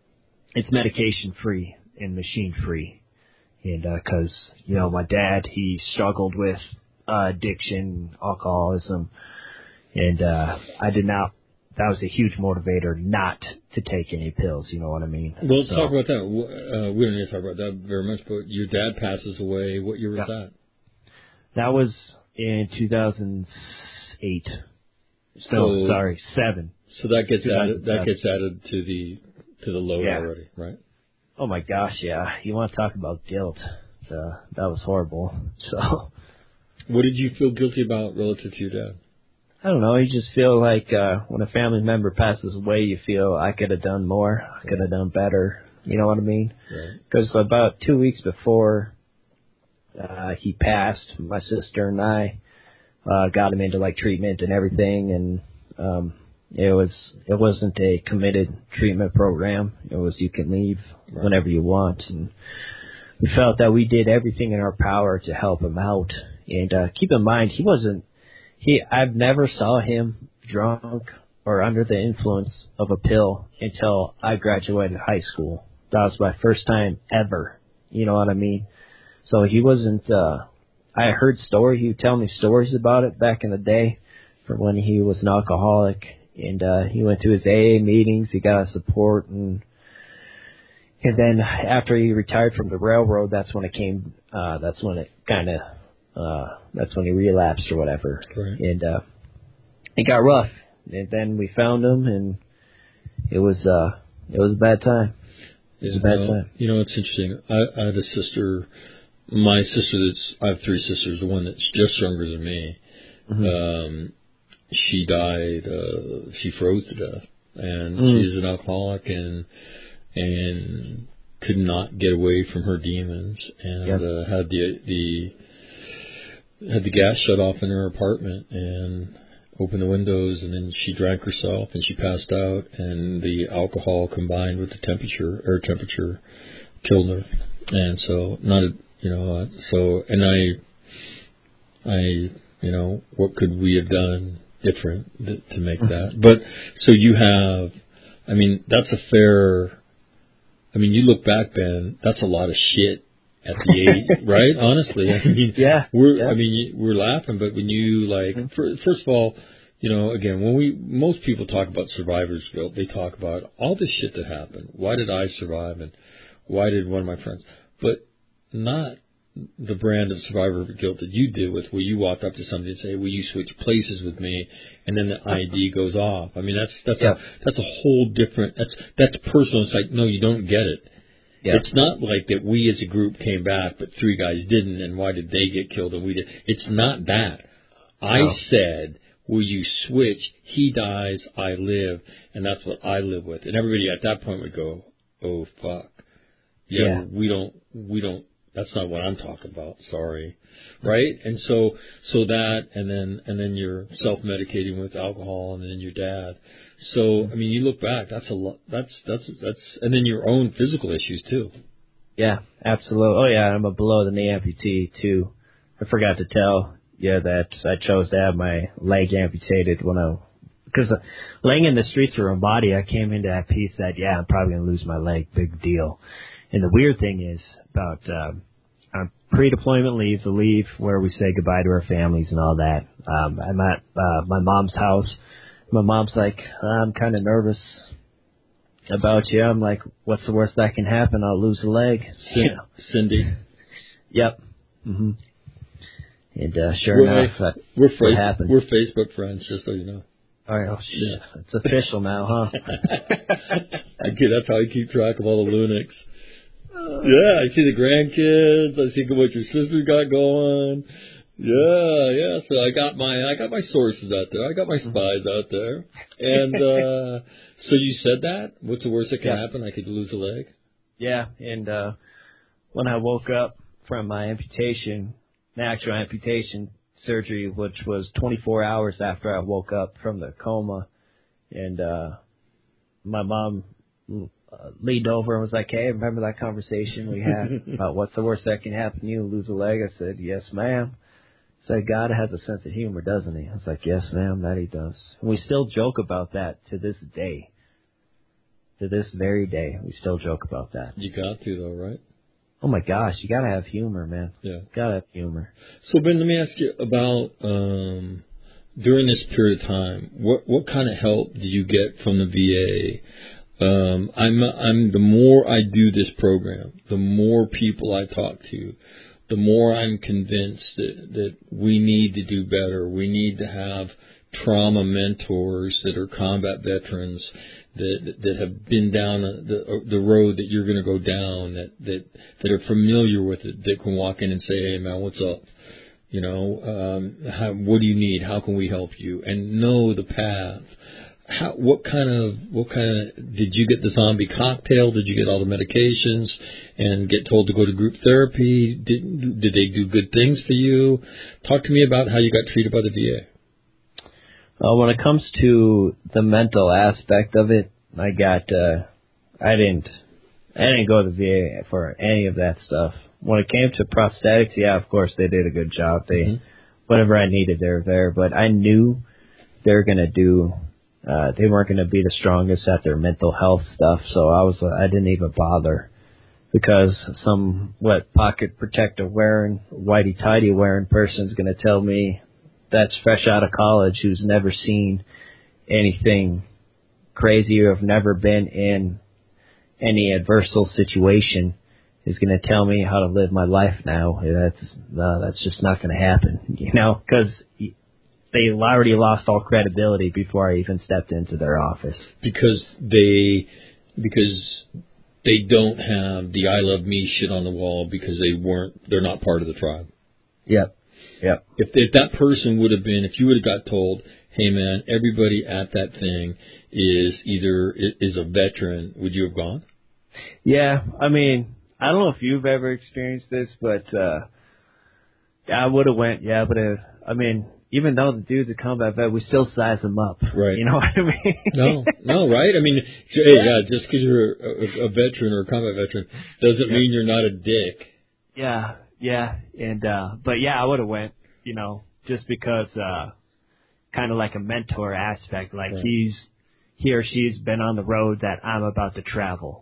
it's medication free and machine free. And, uh 'cause, you know, my dad, he struggled with, uh, addiction, alcoholism. And, uh, I did not, that was a huge motivator not to take any pills. You know what I mean? Well, let's so, talk about that. Uh, we don't need to talk about that very much, but your dad passes away. What year was yeah. that? That was in two thousand eight. So, no, sorry, seven. So that gets added, that gets added to the, to the load yeah. already, right? Oh my gosh, yeah. You want to talk about guilt. Uh, that was horrible. So. What did you feel guilty about relative to your dad? I don't know. You just feel like uh, when a family member passes away, you feel I could have done more. I could have done better. You know what I mean? Because right. about two weeks before uh, he passed, my sister and I uh, got him into like treatment and everything, and um, it was it wasn't a committed treatment program. It was you can leave right. whenever you want, and we felt that we did everything in our power to help him out. And uh, keep in mind, he wasn't. He, I've never saw him drunk or under the influence of a pill until I graduated high school. That was my first time ever. You know what I mean? So he wasn't, uh, I heard stories, he would tell me stories about it back in the day from when he was an alcoholic. And, uh, he went to his A A meetings, he got support, and, and then after he retired from the railroad, that's when it came, uh, that's when it kind of, Uh, that's when he relapsed or whatever. Right. And, uh, it got rough. And then we found him, and it was, uh, it was a bad time. It was yeah, a bad well, time. You know, it's interesting. I, I had a sister, my sister that's, I have three sisters, the one that's just younger than me. Mm-hmm. Um, she died, uh, she froze to death. And mm. she's an alcoholic and, and could not get away from her demons and, yep. uh, had the, the, had the gas shut off in her apartment and opened the windows, and then she drank herself and she passed out, and the alcohol combined with the temperature, air temperature, killed her. And so, not, a, you know, uh, so, and I, I, you know, what could we have done different th- to make that? But, so you have, I mean, that's a fair, I mean, you look back, Ben, that's a lot of shit. At the age, right? Honestly, I mean, yeah, we're, yeah. I mean, we're laughing, but when you like, mm-hmm. for, first of all, you know, again, when we, most people talk about survivor's guilt, they talk about all this shit that happened. Why did I survive, and why did one of my friends? But not the brand of survivor guilt that you did with, where you walked up to somebody and say, "Will you switch places with me?" And then the I D goes off. I mean, that's that's yeah. a that's a whole different. That's that's personal. It's like, no, you don't get it. Yeah. It's not like that we as a group came back, but three guys didn't, and why did they get killed and we did? It's not that. I no. said, will you switch? He dies, I live, and that's what I live with. And everybody at that point would go, oh, fuck. Yeah, yeah. we don't, we don't, that's not what I'm talking about, sorry. Right? And so, so that, and then, and then you're self-medicating with alcohol, and then your dad. So, I mean, you look back, that's a lot, that's, that's, that's, and then your own physical issues too. Yeah, absolutely. Oh yeah, I'm a below the knee amputee too. I forgot to tell you that I chose to have my leg amputated when I, because uh, laying in the streets of Ramadi, I came into that piece that, yeah, I'm probably going to lose my leg, big deal. And the weird thing is about, um, on pre-deployment leave, the leave where we say goodbye to our families and all that, um, I'm at uh, my mom's house. My mom's like, I'm kind of nervous about you. I'm like, what's the worst that can happen? I'll lose a leg. C- you know. Cindy. Yep. Mm-hmm. And uh, sure we're, enough, that we're, what happened. We're Facebook friends, just so you know. All right, oh, shit. Yeah. It's official now, huh? Okay, that's how I keep track of all the Lunics. Yeah, I see the grandkids. I see what your sister got going. Yeah, yeah. So I got my I got my sources out there. I got my spies out there. And uh so you said that? What's the worst that can yeah. happen? I could lose a leg? Yeah, and uh when I woke up from my amputation, the actual amputation surgery, which was twenty-four hours after I woke up from the coma, and uh my mom uh, leaned over and was like, hey, remember that conversation we had about what's the worst that can happen to you, lose a leg? I said, yes, ma'am. So God has a sense of humor, doesn't he? I was like, yes, ma'am, that he does. And we still joke about that to this day. To this very day, we still joke about that. You got to, though, right? Oh, my gosh. You got to have humor, man. Yeah. Got to have humor. So, Ben, let me ask you about, um, during this period of time, what, what kind of help do you get from the V A? Um, I'm, I'm, the more I do this program, the more people I talk to, the more I'm convinced that, that we need to do better. We need to have trauma mentors that are combat veterans that that have been down the the road that you're going to go down, that that that are familiar with it, that can walk in and say, "Hey, man, what's up? You know, um, how, what do you need? How can we help you?" And know the path. How, what kind of what kind of did you get the zombie cocktail? Did you get all the medications and get told to go to group therapy? Did did they do good things for you? Talk to me about how you got treated by the V A. Uh, when it comes to the mental aspect of it, I got, uh, I didn't, I didn't go to the V A for any of that stuff. When it came to prosthetics, yeah, of course they did a good job. They, mm-hmm. whatever I needed, they were there. But I knew they were gonna do, uh, they weren't gonna be the strongest at their mental health stuff. So I was, I didn't even bother because some what pocket protector wearing, whitey tighty wearing person's gonna tell me that's fresh out of college, who's never seen anything crazy or have never been in any adversal situation, is going to tell me how to live my life now. That's no, that's just not going to happen, you know, because they already lost all credibility before I even stepped into their office. Because they, because they don't have the "I love me" shit on the wall because they weren't, they're not part of the tribe. Yep. Yep. If, if that person would have been, if you would have got told, "Hey man, everybody at that thing is either is a veteran," would you have gone? Yeah, I mean, I don't know if you've ever experienced this, but uh, yeah, I would have went. Yeah, but uh, I mean, even though the dude's a combat vet, we still size them up. Right. You know what I mean? No, no, right? I mean, hey, yeah, just because you're a, a veteran or a combat veteran doesn't yeah. mean you're not a dick. Yeah. Yeah, and uh but yeah, I would have went, you know, just because uh kind of like a mentor aspect, like right. he's he or she's been on the road that I'm about to travel,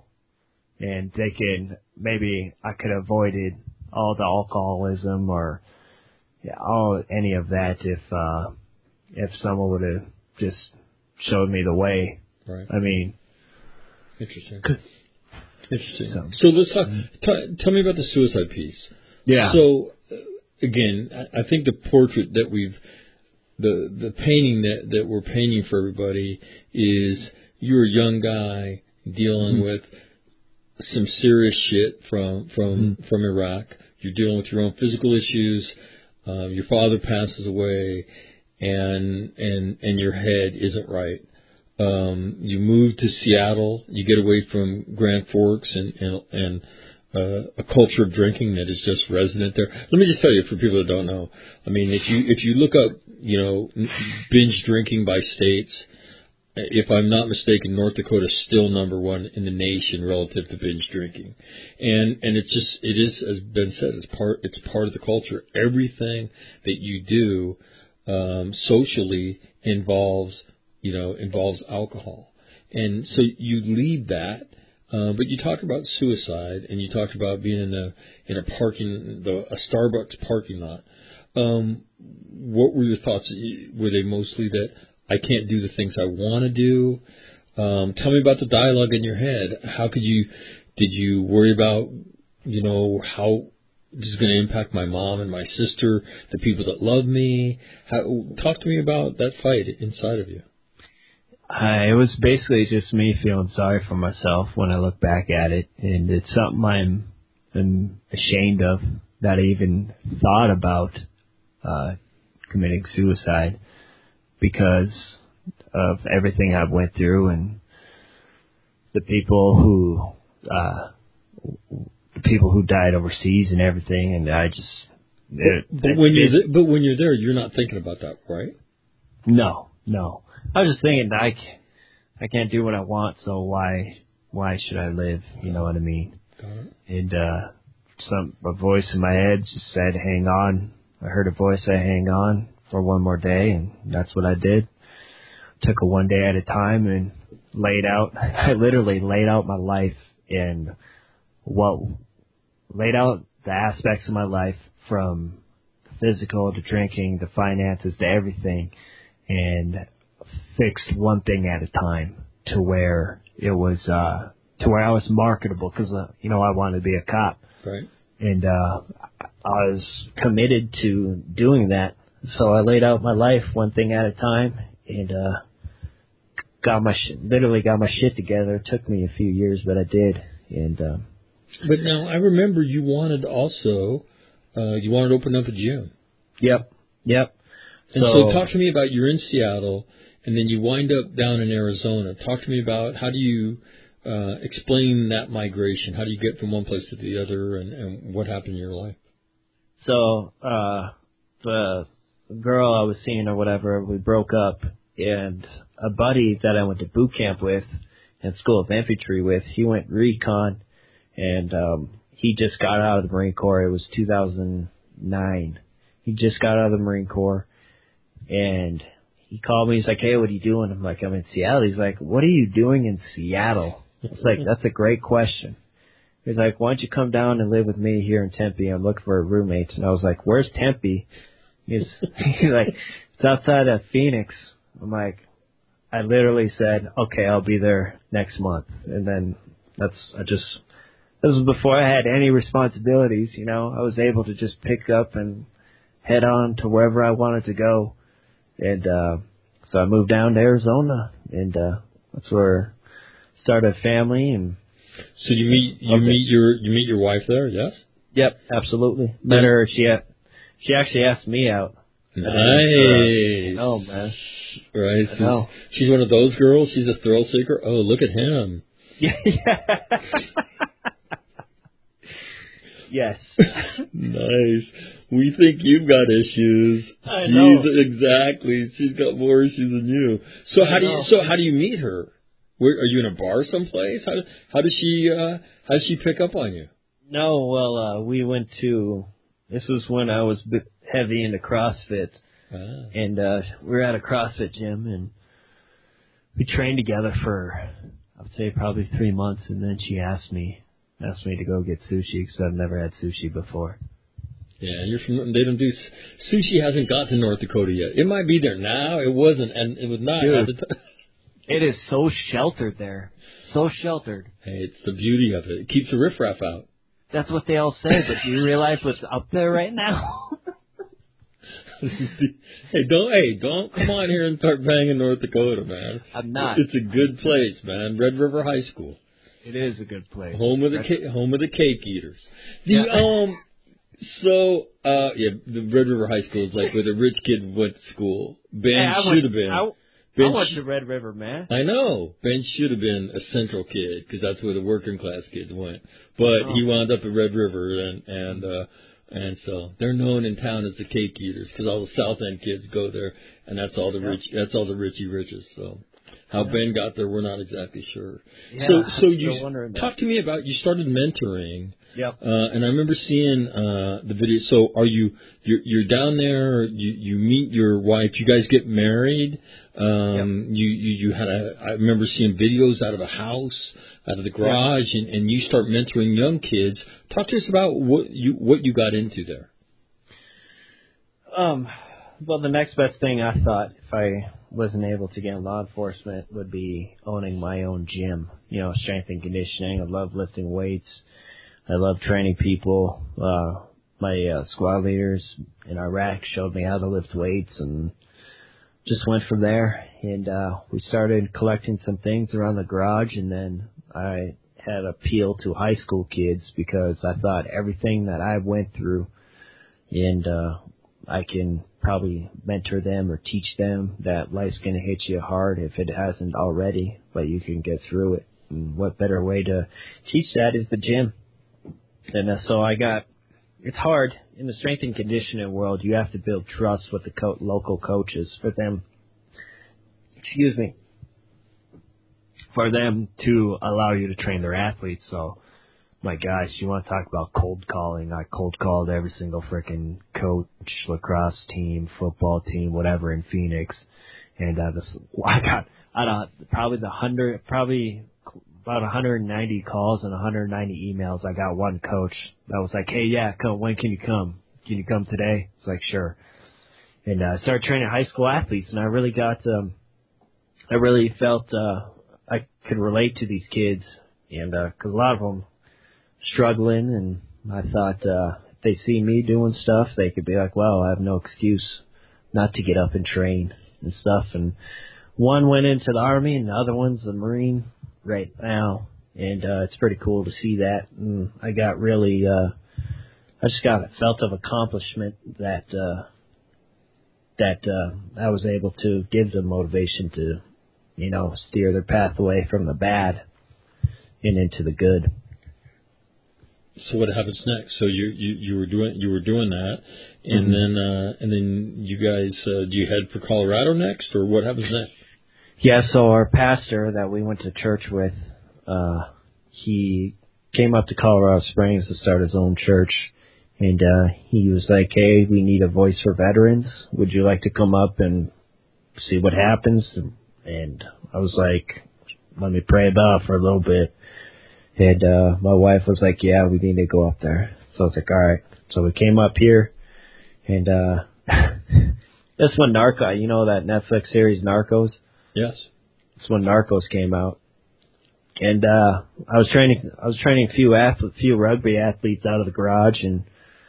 and they can maybe I could have avoided all the alcoholism or yeah, all any of that if uh if someone would have just showed me the way. Right. I mean, interesting. Interesting. So, so let's talk. T- tell me about the suicide piece. Yeah. So, uh, again, I, I think the portrait that we've, the the painting that, that we're painting for everybody is you're a young guy dealing mm-hmm. with some serious shit from from mm-hmm. from Iraq. You're dealing with your own physical issues. Um, your father passes away, and and and your head isn't right. Um, you move to Seattle. You get away from Grand Forks and and. and Uh, a culture of drinking that is just resident there. Let me just tell you, for people that don't know, I mean, if you if you look up, you know, binge drinking by states, if I'm not mistaken, North Dakota is still number one in the nation relative to binge drinking, and and it's just it is, as Ben said, it's part it's part of the culture. Everything that you do um, socially involves you know involves alcohol, and so you leave that. Uh, but you talked about suicide, and you talked about being in a in a parking the a Starbucks parking lot. Um, what were your thoughts? Were they mostly that I can't do the things I want to do? Um, tell me about the dialogue in your head. How could you? Did you worry about you know how this is going to impact my mom and my sister, the people that love me? How, talk to me about that fight inside of you. Uh, it was basically just me feeling sorry for myself when I look back at it, and it's something I'm, I'm ashamed of that I even thought about uh, committing suicide because of everything I've went through and the people who uh, the people who died overseas and everything, and I just. It, but, but when you're th- but when you're there, you're not thinking about that, right? No, no. I was just thinking, I, I can't do what I want, so why why should I live? You know what I mean? Got it. And uh, some a voice in my head just said, "Hang on." I heard a voice say, "Hang on for one more day," and that's what I did. Took it one day at a time, and laid out, I literally laid out my life in what, laid out the aspects of my life from physical to drinking to finances to everything, and fixed one thing at a time to where it was, uh, to where I was marketable because, uh, you know, I wanted to be a cop. Right. And, uh, I was committed to doing that. So I laid out my life one thing at a time and, uh, got my sh- literally got my shit together. It took me a few years, but I did. And, um, but now I remember you wanted also, uh, you wanted to open up a gym. Yep. Yep. And so, so talk to me about you're in Seattle and then you wind up down in Arizona. Talk to me about how do you, uh, explain that migration? How do you get from one place to the other and, and what happened in your life? So, uh, the girl I was seeing or whatever, we broke up, and a buddy that I went to boot camp with and School of Infantry with, he went recon, and um, he just got out of the Marine Corps. It was two thousand nine. He just got out of the Marine Corps, and he called me. He's like, hey, what are you doing? I'm like, I'm in Seattle. He's like, what are you doing in Seattle? It's like, that's a great question. He's like, why don't you come down and live with me here in Tempe? I'm looking for roommates. And I was like, where's Tempe? He's, he's like, it's outside of Phoenix. I'm like, I literally said, okay, I'll be there next month. And then that's, I just, this was before I had any responsibilities, you know. I was able to just pick up and head on to wherever I wanted to go. And uh, so I moved down to Arizona, and uh, that's where I started a family. And so you meet you okay. meet your you meet your wife there, yes? Yep, absolutely. Met her. She had, she actually asked me out. Nice. Oh man. Right. She's, she's one of those girls. She's a thrill seeker. Oh, look at him. Yeah. yeah. Yes. Nice. We think you've got issues. I she's know. Exactly. She's got more issues than you. So I how do know. you so how do you meet her? Where, are you in a bar someplace? How how does she uh, how does she pick up on you? No, well, uh, we went to. This was when I was bit heavy into CrossFit, Ah. and uh, we were at a CrossFit gym, and we trained together for, I would say, probably three months, and then she asked me asked me to go get sushi because I've never had sushi before. Yeah, you're from. They don't do sushi. Hasn't got to North Dakota yet. It might be there now. It wasn't, and it was not Dude, at the time. It is so sheltered there, so sheltered. Hey, it's the beauty of it. It keeps the riffraff out. That's what they all say, but do you realize what's up there right now? Hey, don't hey, don't come on here and start banging North Dakota, man. I'm not. It's a good place, man. Red River High School, It is a good place. home of the Red- ca- home of the cake eaters. The Yeah. um, so uh, yeah, the Red River High School is like where the rich kid went to school. Ben Hey, I should went- have been. I, Ben I went sh- to Red River, man. I know. Ben should have been a Central kid because that's where the working class kids went. But Oh. he wound up at Red River, and and uh, and so they're known in town as the cake eaters because all the South End kids go there, and that's all the Yeah. rich. That's all the richy riches. So how Yeah. Ben got there, we're not exactly sure. Yeah, so I'm so still you wondering that. talk to me about you started mentoring. Yep. Uh, and I remember seeing uh, the video. So, are you you're, you're down there? You you meet your wife. You guys get married. Um, Yep. You you you had a. I remember seeing videos out of the house, out of the garage, and, and you start mentoring young kids. Talk to us about what you what you got into there. Um, well, the next best thing I thought, if I wasn't able to get in law enforcement, would be owning my own gym. You know, strength and conditioning. I love lifting weights. I love training people. Uh, my uh, squad leaders in Iraq showed me how to lift weights, and just went from there. And uh, we started collecting some things around the garage, and then I had appeal to high school kids because I thought everything that I went through, and uh, I can probably mentor them or teach them that life's going to hit you hard if it hasn't already, but you can get through it. And what better way to teach that is the gym. And uh, so I got, it's hard in the strength and conditioning world. You have to build trust with the co- local coaches for them, excuse me, for them to allow you to train their athletes. So, my gosh, you want to talk about cold calling? I cold called every single freaking coach, lacrosse team, football team, whatever in Phoenix. And uh, this, I got I got probably the hundred, probably about one hundred ninety calls and one hundred ninety emails. I got one coach that was like, "Hey, yeah, come. When can you come? Can you come today?" It's like, "Sure." And uh, I started training high school athletes, and I really got, um, I really felt uh, I could relate to these kids, and because a lot of them struggling, and I thought uh, if they see me doing stuff, they could be like, "Well, I have no excuse not to get up and train and stuff." And one went into the Army, and the other one's a Marine right now, and uh, it's pretty cool to see that. And I got really, uh, I just got a felt of accomplishment that uh, that uh, I was able to give them motivation to, you know, steer their path away from the bad and into the good. So what happens next? So you you, you were doing you were doing that, and mm-hmm. then uh, and then you guys uh, do you head for Colorado next, or what happens next? Yeah, so our pastor that we went to church with, uh, he came up to Colorado Springs to start his own church, and uh, he was like, "Hey, we need a voice for veterans. Would you like to come up and see what happens?" And I was like, "Let me pray about it for a little bit." And uh, my wife was like, "Yeah, we need to go up there." So I was like, "All right." So we came up here, and uh, this one, Narco, you know that Netflix series Narcos? Yes. This when Narcos came out, and uh, I was training. I was training a few athletes, few rugby athletes out of the garage, and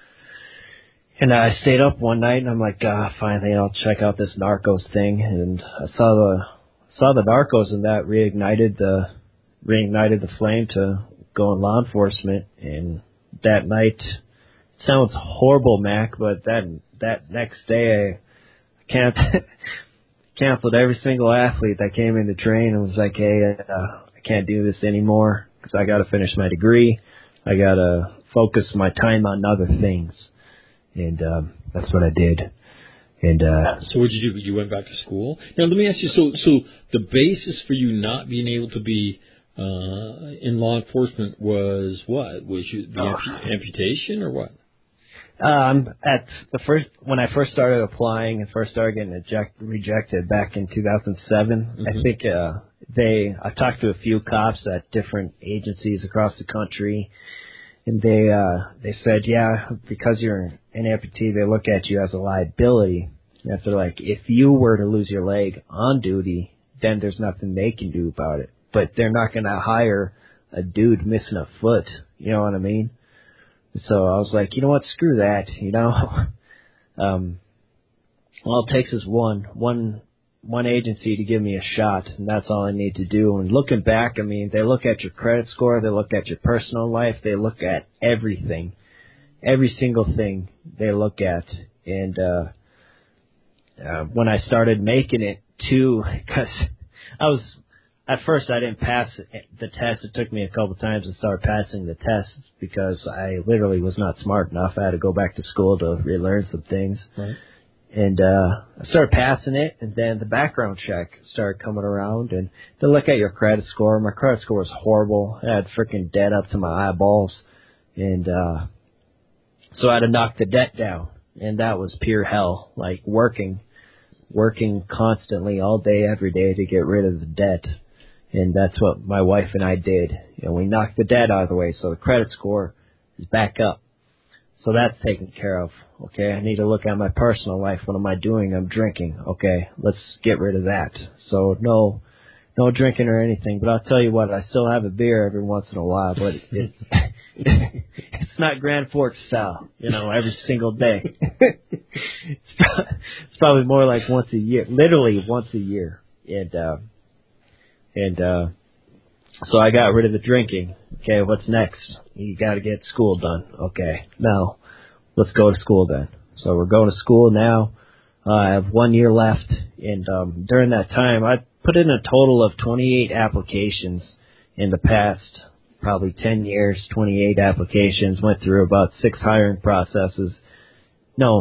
and I stayed up one night, and I'm like, ah, finally, I'll check out this Narcos thing, and I saw the saw the Narcos, and that reignited the reignited the flame to go in law enforcement. And that night, it sounds horrible, Mac, but that that next day, I can't. canceled every single athlete that came in to train and was like, "Hey, uh, I can't do this anymore because I got to finish my degree. I got to focus my time on other things." And um, that's what I did. And uh, so what did you do? You went back to school? Now, let me ask you, so so the basis for you not being able to be uh, in law enforcement was what? Was you, the oh. ampu- amputation or what? Um, at the first, when I first started applying and first started getting eject, rejected back in two thousand seven, mm-hmm. I think, uh, they, I talked to a few cops at different agencies across the country, and they, uh, they said, yeah, because you're an amputee, they look at you as a liability. And they're like, if you were to lose your leg on duty, then there's nothing they can do about it. But they're not going to hire a dude missing a foot. You know what I mean? So I was like, you know what, screw that, you know. um, all it takes is one, one, one agency to give me a shot, and that's all I need to do. And looking back, I mean, they look at your credit score, they look at your personal life, they look at everything, every single thing they look at. And uh, uh, when I started making it, too, because I was... At first, I didn't pass the test. It took me a couple times to start passing the test because I literally was not smart enough. I had to go back to school to relearn some things. Right. And uh, I started passing it, and then the background check started coming around, and they look at your credit score. My credit score was horrible. I had freaking debt up to my eyeballs. And uh, so I had to knock the debt down, and that was pure hell, like working, working constantly all day, every day to get rid of the debt. And that's what my wife and I did. You know, we knocked the debt out of the way, so the credit score is back up. So that's taken care of. Okay, I need to look at my personal life. What am I doing? I'm drinking. Okay, let's get rid of that. So no, no drinking or anything. But I'll tell you what, I still have a beer every once in a while, but it's it's not Grand Forks style. You know, every single day. it's, probably, it's probably more like once a year, literally once a year. And uh, And, uh, so I got rid of the drinking. Okay, what's next? You gotta get school done. Okay, now, let's go to school then. So we're going to school now. Uh, I have one year left, and, um, during that time, I put in a total of twenty-eight applications in the past, probably ten years, twenty-eight applications, went through about six hiring processes. No,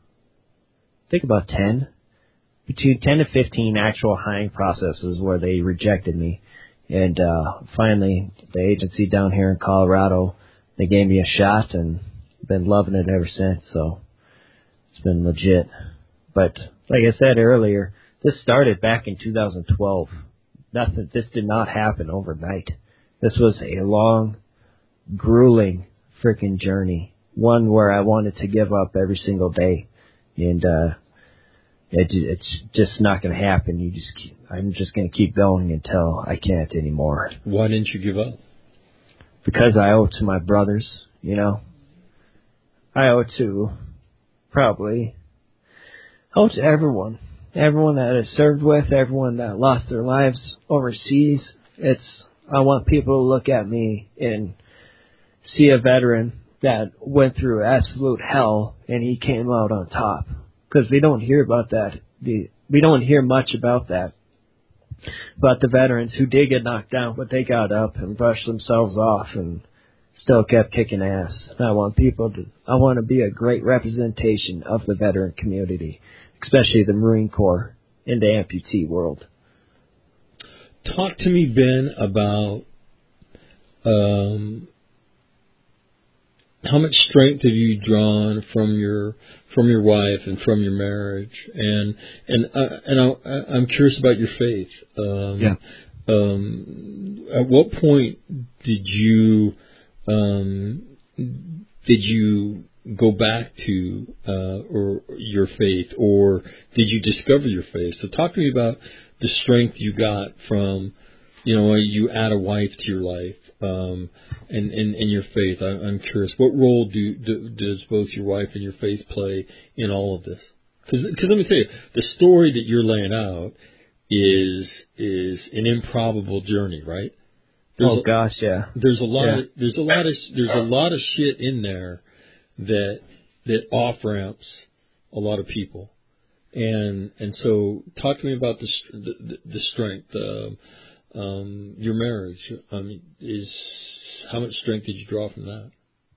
I think about ten. Between ten to fifteen actual hiring processes where they rejected me. And uh, finally, the agency down here in Colorado, they gave me a shot, and been loving it ever since. So it's been legit. But like I said earlier, this started back in two thousand twelve. Nothing. This did not happen overnight. This was a long, grueling freaking journey. One where I wanted to give up every single day, and uh, it, it's just not going to happen. You just, keep, I'm just going to keep going until I can't anymore. Why didn't you give up? Because I owe it to my brothers. You know, I owe it to probably I owe it to everyone, everyone that I served with, everyone that lost their lives overseas. It's I want people to look at me and see a veteran that went through absolute hell and he came out on top. Because we don't hear about that. The, we don't hear much about that. About the veterans who did get knocked down, but they got up and brushed themselves off and still kept kicking ass. And I want people to, I want to be a great representation of the veteran community, especially the Marine Corps in the amputee world. Talk to me, Ben, about um, how much strength have you drawn from your from your wife and from your marriage, and and uh, and I, I'm curious about your faith. Um, yeah. Um, at what point did you um, did you go back to uh, or your faith, or did you discover your faith? So talk to me about the strength you got from, you know, you add a wife to your life, um, and, and, and your faith. I, I'm curious, what role do, do does both your wife and your faith play in all of this? Because let me tell you, the story that you're laying out is is an improbable journey, right? There's oh a, gosh, yeah. There's a lot. Yeah. Of, there's a lot of there's a lot of shit in there that that off ramps a lot of people. And and so, talk to me about the the, the strength. Uh, um, your marriage, I mean, is how much strength did you draw from that?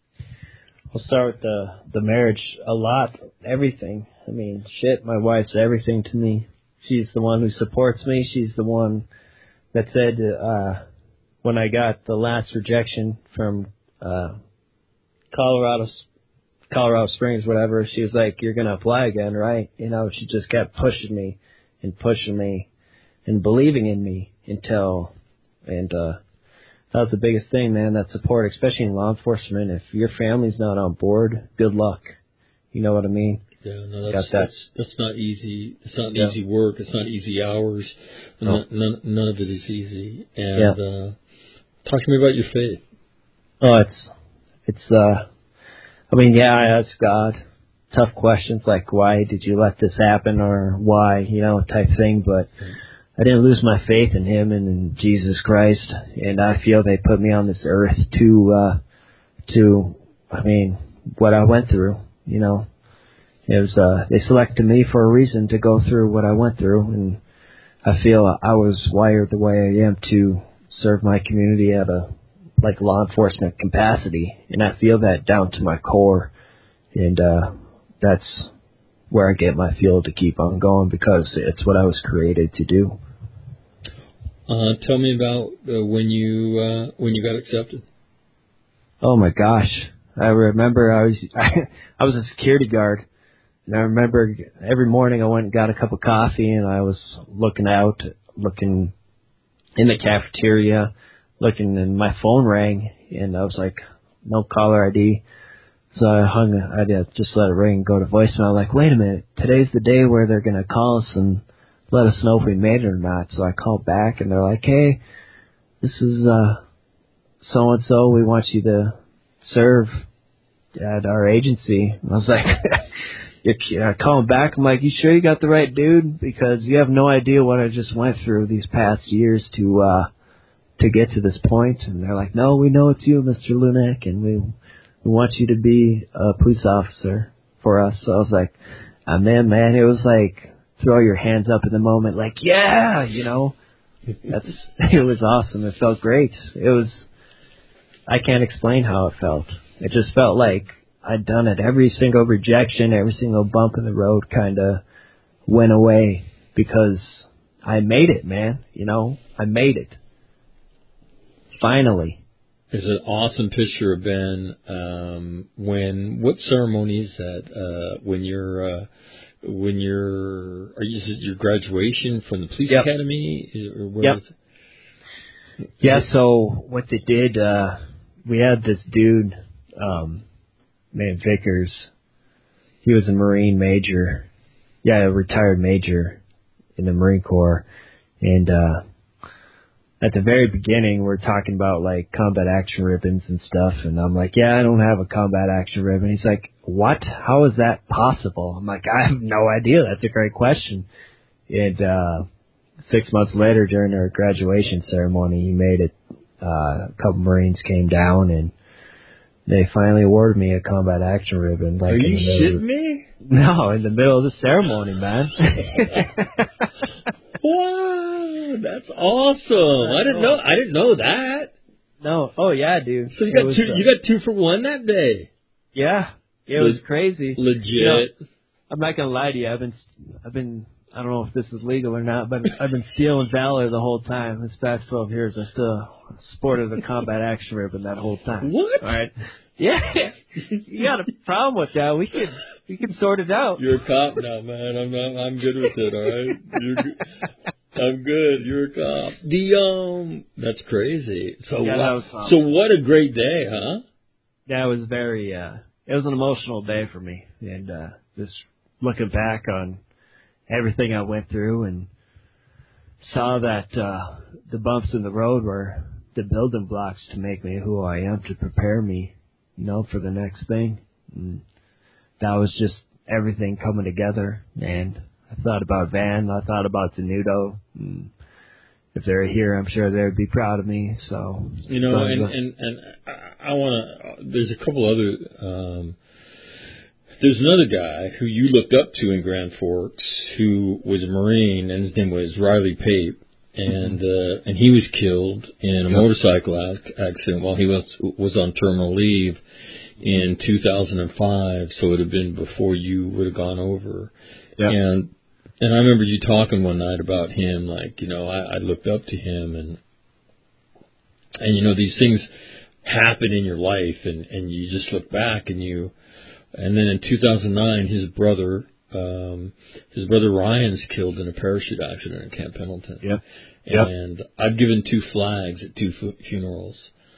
I'll start with the the marriage. A lot, everything. I mean, shit. My wife's everything to me. She's the one who supports me. She's the one that said uh, when I got the last rejection from uh, Colorado. Colorado Springs, whatever, she was like, you're going to apply again, right? You know, she just kept pushing me and pushing me and believing in me until, and uh, that was the biggest thing, man, that support, especially in law enforcement. If your family's not on board, good luck. You know what I mean? Yeah, no, that's, that. that's, that's not easy. It's not yeah. easy work. It's not easy hours. No. None, none, none of it is easy. And yeah. uh, talk to me about your faith. Oh, it's, it's, uh, I mean, yeah, I ask God tough questions like, why did you let this happen, or why, you know, type thing, but I didn't lose my faith in Him and in Jesus Christ, and I feel they put me on this earth to, uh, to, I mean, what I went through, you know, it was, uh, they selected me for a reason to go through what I went through, and I feel I was wired the way I am to serve my community at a like law enforcement capacity, and I feel that down to my core, and uh, that's where I get my fuel to keep on going, because it's what I was created to do. Uh, tell me about uh, when you uh, when you got accepted. Oh my gosh, I remember I was I, I was a security guard, and I remember every morning I went and got a cup of coffee, and I was looking out, looking in the cafeteria, looking, and my phone rang, and I was like, no caller I D. So I hung, I just let it ring and go to voicemail. I'm like, wait a minute, today's the day where they're going to call us and let us know if we made it or not. So I called back, and they're like, hey, this is uh, so-and-so. We want you to serve at our agency. And I was like, I called back. I'm like, you sure you got the right dude? Because you have no idea what I just went through these past years to, uh, to get to this point. And they're like, no, we know it's you, Mister Lunak, and we we want you to be a police officer for us. So I was like, I'm in, man. It was like, throw your hands up in the moment, like, yeah, you know. That's it was awesome. It felt great. It was, I can't explain how it felt. It just felt like I'd done it. Every single rejection, every single bump in the road kind of went away, because I made it, man. You know, I made it. Finally. There's an awesome picture of Ben um, when, what ceremony is that? Uh, when you're uh, when you're, are you, is it your graduation from the police Yep. academy? Or where Yep. was it? Yeah, so what they did, uh, we had this dude, um, named Vickers. He was a Marine major. Yeah, a retired major in the Marine Corps. And, uh, at the very beginning, we're talking about, like, combat action ribbons and stuff. And I'm like, yeah, I don't have a combat action ribbon. He's like, what? How is that possible? I'm like, I have no idea. That's a great question. And, uh, six months later, during our graduation ceremony, he made it. Uh, a couple Marines came down, and they finally awarded me a combat action ribbon. Like, Are in you the middle shitting of, me? No, in the middle of the ceremony, man. Wow, that's awesome! I didn't know. I didn't know that. No, oh yeah, dude. So you It got was, two. uh, You got two for one that day. Yeah, it Le- was crazy. Legit. You know, I'm not gonna lie to you. I've been, I've been. I don't know if this is legal or not, but I've been stealing valor the whole time. This past twelve years, I still sported a combat action ribbon that whole time. What? All right. Yeah, you got a problem with that? We can, we can sort it out. You're a cop now, man. I'm not, I'm good with it. All right. You're good. I'm good. You're a cop. The um, that's crazy. So Yeah, what, that was fun. so what a great day, huh? That was very. uh It was an emotional day for me, and uh just looking back on everything I went through and saw that uh the bumps in the road were the building blocks to make me who I am, to prepare me, you know, for the next thing. And that was just everything coming together. And I thought about Van, I thought about Tenuto. And if they're here, I'm sure they'd be proud of me. So You know, so, and and and I, I want to. There's a couple other. Um, there's another guy who you looked up to in Grand Forks who was a Marine, and his name was Riley Pape, and uh, and he was killed in a Yep. motorcycle ac- accident while he was was on terminal leave in two thousand five. So it would have been before you would have gone over. Yep. And and I remember you talking one night about him, like, you know, I, I looked up to him, and and you know, these things happen in your life, and and you just look back, and you, and then in two thousand nine, his brother, um, his brother Ryan's killed in a parachute accident in Camp Pendleton. Yep. Yep. And I've given two flags at two fu- funerals,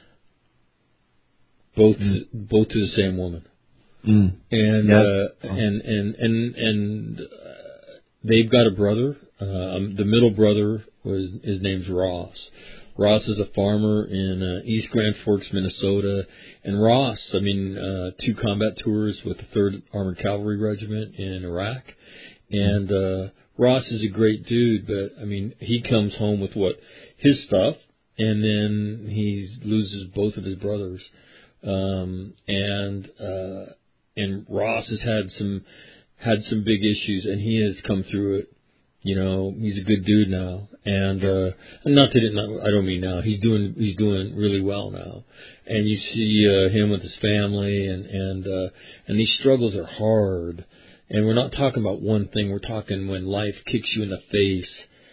both Mm. to, both to the same woman. Mm. And Yeah. uh, and and and and uh, they've got a brother. Um, the middle brother was his name's Ross. Ross is a farmer in uh, East Grand Forks, Minnesota. And Ross, I mean, uh, two combat tours with the third Armored Cavalry Regiment in Iraq. And uh, Ross is a great dude, but I mean, he comes home with what his stuff, and then he loses both of his brothers. Um, and uh, and Ross has had some had some big issues, and he has come through it. You know, he's a good dude now, and uh, not that it, not, I don't mean now. He's doing he's doing really well now, and you see uh, him with his family, and and uh, and these struggles are hard. And we're not talking about one thing. We're talking when life kicks you in the face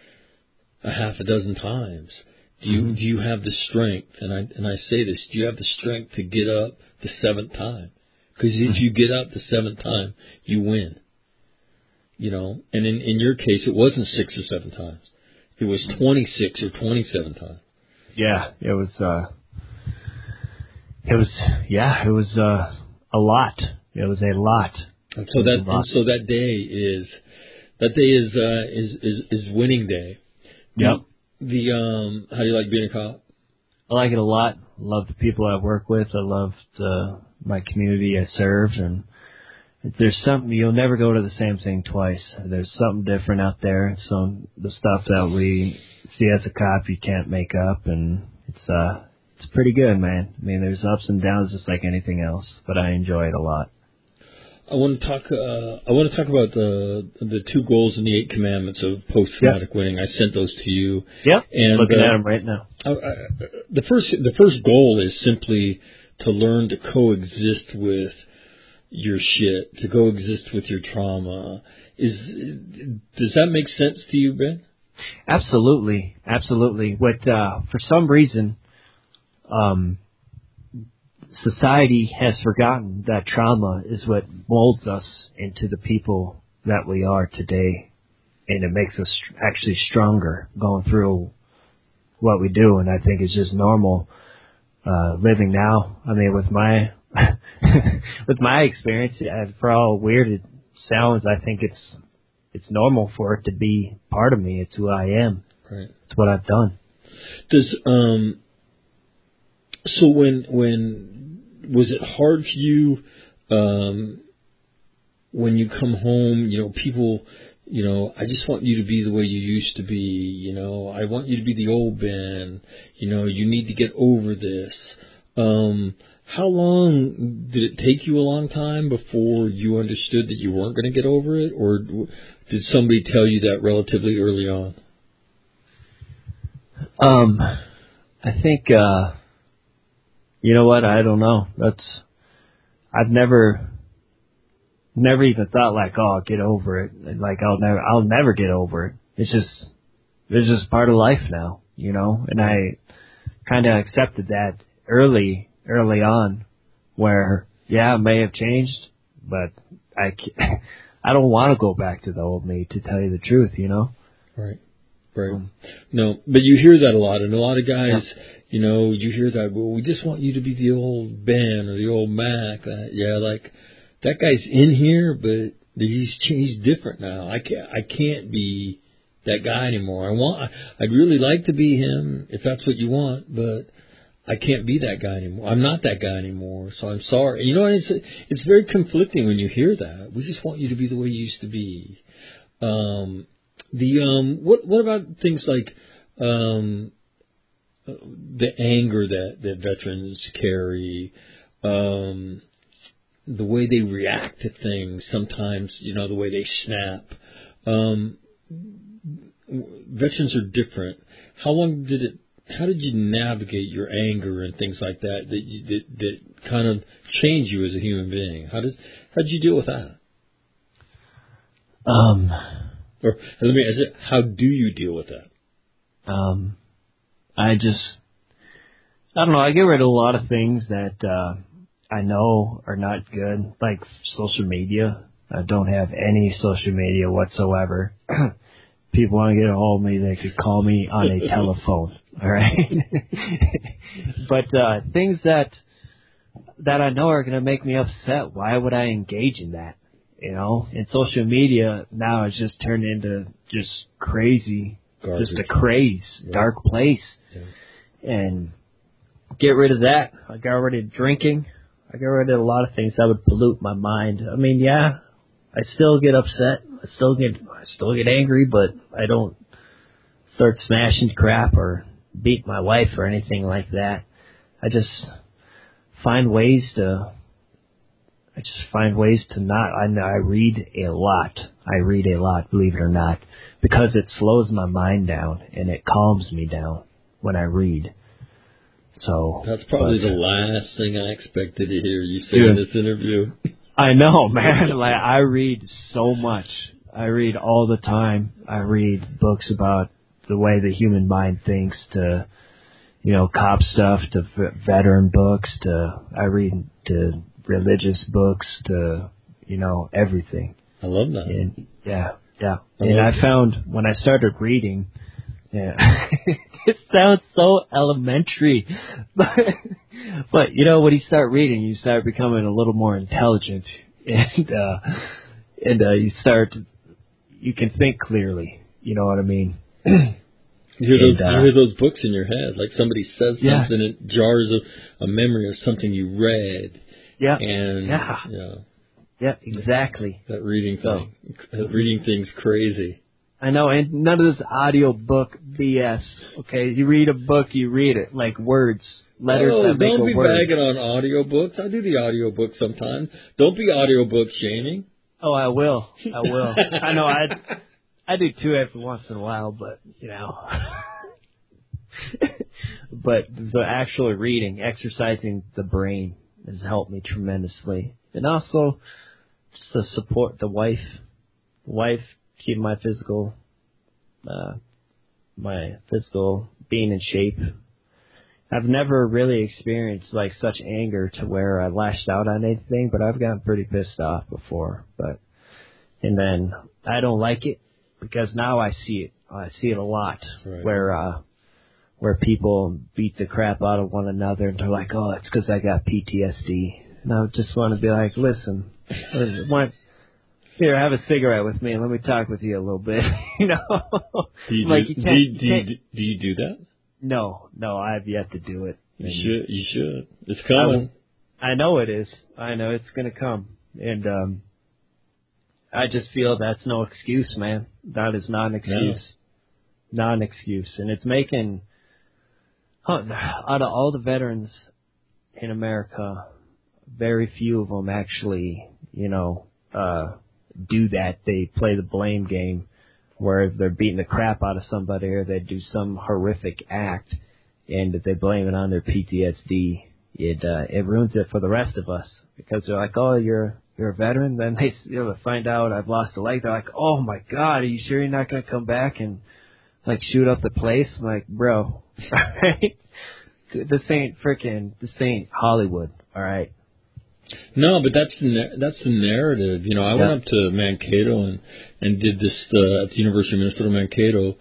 a half a dozen times. Do you mm-hmm. do you have the strength? And I and I say this: do you have the strength to get up the seventh time? Because if you get up the seventh time, you win. You know, and in, in your case, it wasn't six or seven times. It was twenty-six or twenty-seven times. Yeah, it was, uh, it was, yeah, it was, uh, a lot. It was a lot. And so that, and so that day is, that day is, uh, is, is, is winning day. Yep. The, the, um, how do you like being a cop? I like it a lot. I love the people I work with. I love the, my community I serve, and there's something, you'll never go to the same thing twice. There's something different out there. Some the stuff that we see as a cop you can't make up, and it's uh it's pretty good, man. I mean, there's ups and downs just like anything else, but I enjoy it a lot. I want to talk. Uh, I want to talk about the the two goals and the eight commandments of post traumatic yep. winning. I sent those to you. Yep. And looking uh, at them right now. I, I, the first the first goal is simply to learn to coexist with your shit, to coexist with your trauma. Is does that make sense to you, Ben? Absolutely, absolutely. What uh, for some reason, um, society has forgotten that trauma is what molds us into the people that we are today, and it makes us actually stronger going through what we do. And I think it's just normal uh, living now. I mean, with my with my experience, for all weird it sounds, I think it's it's normal for it to be part of me. It's who I am. Right. It's what I've done. Does um. So when when was it hard for you um, when you come home? You know, people. You know, I just want you to be the way you used to be. You know, I want you to be the old Ben. You know, you need to get over this. Um, how long did it take you? A long time before you understood that you weren't going to get over it, or did somebody tell you that relatively early on? Um, I think. Uh, you know what? I don't know. That's. I've never. Never even thought like, oh, I'll get over it. Like I'll never, I'll never get over it. It's just, it's just part of life now, you know. And I kind of accepted that early, early on, where yeah, it may have changed, but I, can't, I don't want to go back to the old me, to tell you the truth, you know. Right, right. Um, no, but you hear that a lot, and a lot of guys, yeah. you know, you hear that. Well, we just want you to be the old Ben or the old Mac. Uh, yeah, like. That guy's in here, but he's he's different now. I can't I can't be that guy anymore. I want I'd really like to be him if that's what you want, but I can't be that guy anymore. I'm not that guy anymore. So I'm sorry. You know, it's it's very conflicting when you hear that. We just want you to be the way you used to be. Um, the um, what what about things like um, the anger that that veterans carry? Um, the way they react to things, sometimes, you know, the way they snap. Um, veterans are different. How long did it, how did you navigate your anger and things like that that, you, that, that kind of changed you as a human being? How did, how did you deal with that? Um, or let me ask it, how do you deal with that? Um, I just, I don't know, I get rid of a lot of things that, uh, I know are not good, like social media. I don't have any social media whatsoever. People want to get a hold of me, they could call me on a telephone, all right? But uh, things that that I know are going to make me upset, why would I engage in that? You know, and social media now has just turned into just crazy, Garbage. Just a craze, yeah. Dark place. Yeah. And get rid of that. I got rid of drinking. I got rid of a lot of things that would pollute my mind. I mean, yeah, I still get upset. I still get, I still get angry, but I don't start smashing crap or beat my wife or anything like that. I just find ways to, I just find ways to not, I, I read a lot. I read a lot, believe it or not, because it slows my mind down and it calms me down when I read. So that's probably but, the last thing I expected to hear you say dude, in this interview. I know, man. Like I read so much. I read all the time. I read books about the way the human mind thinks, to you know, cop stuff, to veteran books, to I read to religious books, to you know everything. I love that. And, yeah, yeah. I and I found when I started reading. Yeah, it sounds so elementary, but, but you know, when you start reading, you start becoming a little more intelligent, and uh, and uh, you start, you can think clearly. You know what I mean? You hear, and, those, uh, you hear those books in your head, like somebody says yeah. something, it jars a, a memory of something you read. Yeah, and yeah, you know, yeah, exactly. That reading so, thing, that reading thing's crazy. I know, and none of this audio book B S. Okay, you read a book, you read it like words, letters oh, that make don't a be word. bagging on audio books. I do the audio book sometimes. Don't be audio book shaming. Oh, I will. I will. I know. I I do too every once in a while, but you know. But the actual reading, exercising the brain, has helped me tremendously, and also just to support the wife, wife. Keep my physical, uh, my physical being in shape. I've never really experienced like such anger to where I lashed out on anything, but I've gotten pretty pissed off before. But And then I don't like it because now I see it. I see it a lot right. where uh, where people beat the crap out of one another and they're like, oh, it's because I got P T S D. And I just want to be like, listen, want, here, have a cigarette with me and let me talk with you a little bit. You know, do you, like do, you do, can't, you, you do, you, can't, do you do that? No, no, I have yet to do it. You And should. You should. It's coming. I, I know it is. I know it's going to come. And um, I just feel that's no excuse, man. That is not an excuse. No. Not an excuse. And it's making, huh, out of all the veterans in America, very few of them actually, you know, uh, do that. They play the blame game where if they're beating the crap out of somebody or they do some horrific act and if they blame it on their P T S D, it uh, it ruins it for the rest of us because they're like, oh, you're you're a veteran. Then they you know, find out I've lost a leg. They're like, oh my God, are you sure you're not gonna come back and like shoot up the place? I'm like, bro, all right, this ain't freaking this ain't Hollywood, all right. No, but that's the that's the narrative. You know, I yeah. went up to Mankato and and did this uh, at the University of Minnesota Mankato,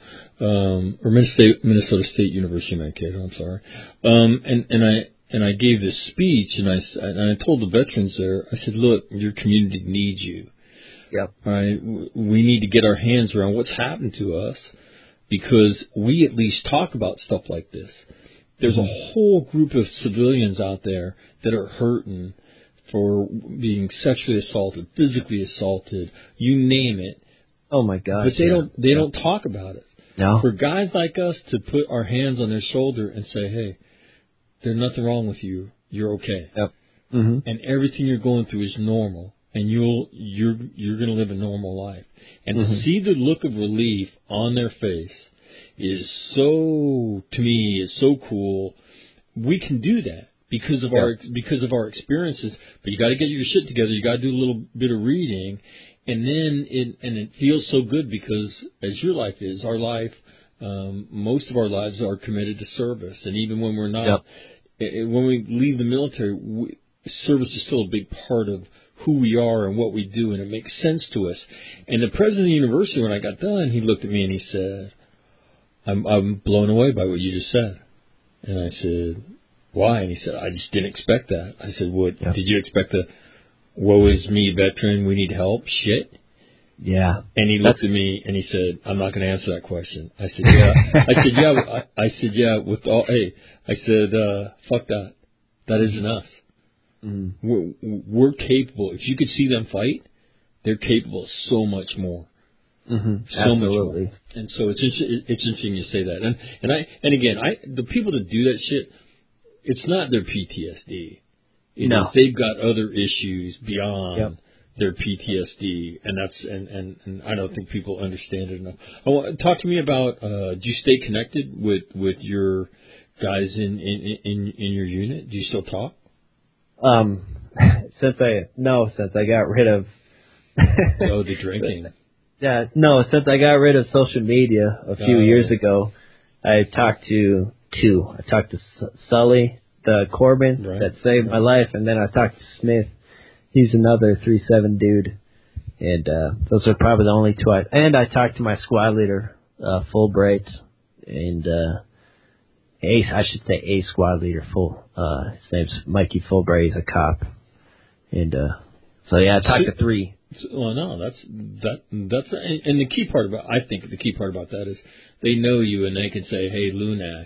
um, or Minnesota Minnesota State University Mankato. I'm sorry, um, and and I and I gave this speech and I and I told the veterans there. I said, look, your community needs you. Yep. All right, we need to get our hands around what's happened to us because we at least talk about stuff like this. There's a whole group of civilians out there that are hurting for being sexually assaulted, physically assaulted, you name it. Oh my gosh! But they yeah. don't they yeah. don't talk about it. No. For guys like us to put our hands on their shoulder and say, "Hey, there's nothing wrong with you. You're okay." Yep. Mm-hmm. And everything you're going through is normal, and you'll you're you're going to live a normal life. And mm-hmm. to see the look of relief on their face is so, to me, is so cool. We can do that. Because of yeah. our because of our experiences, but you got to get your shit together. You got to do a little bit of reading, and then it and it feels so good because as your life is, our life, um, most of our lives are committed to service, and even when we're not, yep. it, when we leave the military, we, service is still a big part of who we are and what we do, and it makes sense to us. And the president of the university, when I got done, he looked at me and he said, "I'm I'm blown away by what you just said," and I said, why? And he said, I just didn't expect that. I said, what, yeah. did you expect the, woe is me, veteran, we need help shit? Yeah. And he looked That's... at me and he said, I'm not going to answer that question. I said, yeah. I said, yeah. I, I said, yeah, with all, hey, I said, uh, fuck that. That isn't us. Mm. We're, we're capable. If you could see them fight, they're capable of so much more. Mm-hmm. So Absolutely. much more. And so it's, it's interesting you say that. And, and I, and again, I, the people that do that shit, it's not their P T S D. It no. is they've got other issues beyond yep. their P T S D, and that's and, and, and I don't think people understand it enough. I want, talk to me about. Uh, do you stay connected with, with your guys in, in, in, in your unit? Do you still talk? Um, since I no, since I got rid of. oh, the drinking. Yeah, no, since I got rid of social media a few oh. years ago, I talked to. Two. I talked to Sully, the Corbin right. that saved right. my life, and then I talked to Smith. He's another three seven dude, and uh, those are probably the only two. I, and I talked to my squad leader, uh, Fulbright, and uh, Ace. I should say a squad leader. Full. Uh, his name's Mikey Fulbright. He's a cop, and uh, so yeah, I talked so, to three. So, well, no, that's that. That's and, and the key part about I think the key part about that is they know you and they can say, "Hey, Lunak,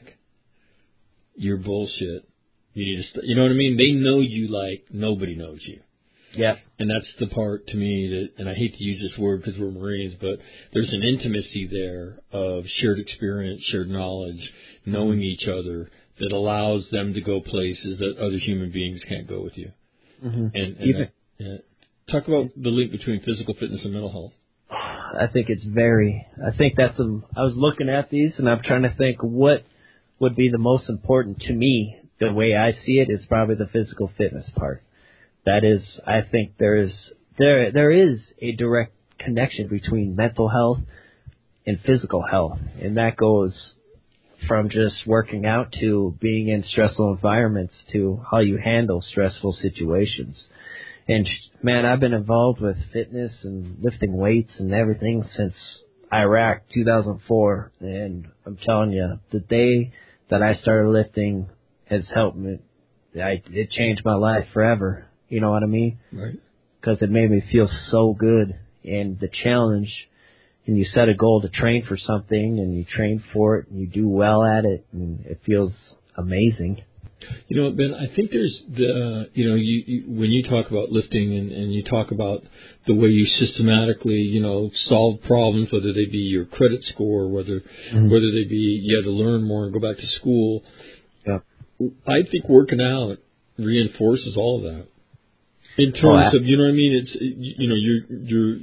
you're bullshit. You need to, st-. you know what I mean? They know you like nobody knows you." Yeah. And that's the part to me that, and I hate to use this word because we're Marines, but there's an intimacy there of shared experience, shared knowledge, knowing mm-hmm. each other that allows them to go places that other human beings can't go with you. Mm-hmm. And, and Even, I, yeah. Talk about the link between physical fitness and mental health. I think it's very, I think that's, a, I was looking at these and I'm trying to think what would be the most important to me. The way I see it is probably the physical fitness part. That is, I think there is, there, there is a direct connection between mental health and physical health. And that goes from just working out to being in stressful environments to how you handle stressful situations. And, man, I've been involved with fitness and lifting weights and everything since Iraq, two thousand four. And I'm telling you, the day that I started lifting has helped me. I, it changed my life forever. You know what I mean? Right. Because it made me feel so good. And the challenge, and you set a goal to train for something, and you train for it, and you do well at it, and it feels amazing. You know, Ben, I think there's the, uh, you know, you, you when you talk about lifting and, and you talk about the way you systematically, you know, solve problems, whether they be your credit score, whether mm-hmm. whether they be you had to learn more and go back to school. Yeah. I think working out reinforces all of that. In terms oh, of, you know what I mean? It's, you know, you're, you're,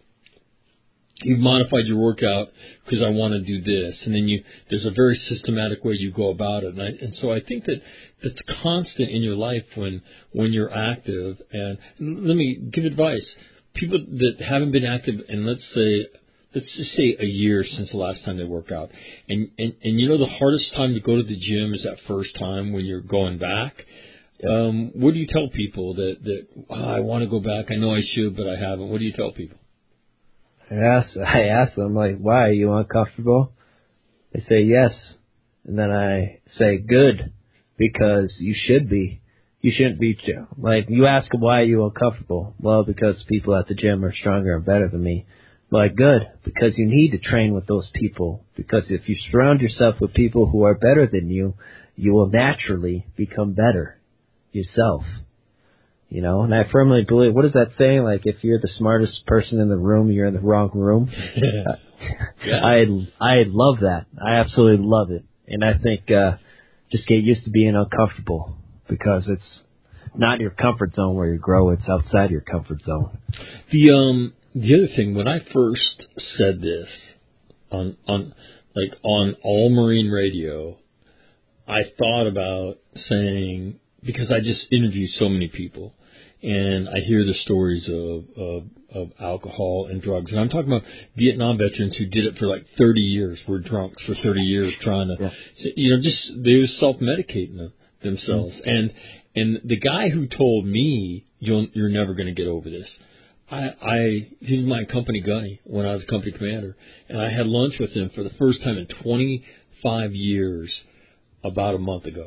you've modified your workout because I want to do this. And then you, there's a very systematic way you go about it. And, I, and so I think that that's constant in your life when, when you're active. And let me give advice. People that haven't been active, and let's say, let's just say a year since the last time they work out. And, and, and you know, the hardest time to go to the gym is that first time when you're going back. Um, what do you tell people that, that oh, I want to go back? I know I should, but I haven't. What do you tell people? I ask, I ask them, like, why? Are you uncomfortable? They say yes. And then I say, good, because you should be. You shouldn't be. Like, you ask them, why are you uncomfortable? Well, because people at the gym are stronger and better than me. Like, good, because you need to train with those people. Because if you surround yourself with people who are better than you, you will naturally become better yourself, you know. And I firmly believe, what is that saying? Like, if you're the smartest person in the room, you're in the wrong room. yeah. I I love that. I absolutely love it. And I think uh, just get used to being uncomfortable, because it's not your comfort zone where you grow. It's outside your comfort zone. The um the other thing, when I first said this on on like on All Marine Radio, I thought about saying, because I just interview so many people, and I hear the stories of, of of alcohol and drugs. And I'm talking about Vietnam veterans who did it for like thirty years, were drunks for thirty years, trying to, yeah. you know, just, they were self-medicating them, themselves. Mm-hmm. And and the guy who told me, You'll, you're never going to get over this, I, I he's my company gunny when I was a company commander, and I had lunch with him for the first time in twenty-five years about a month ago.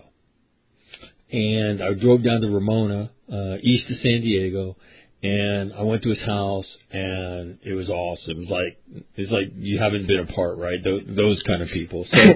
And I drove down to Ramona, uh, east of San Diego, and I went to his house, and it was awesome. It was like, it's like you haven't been apart, right? Those, those kind of people. So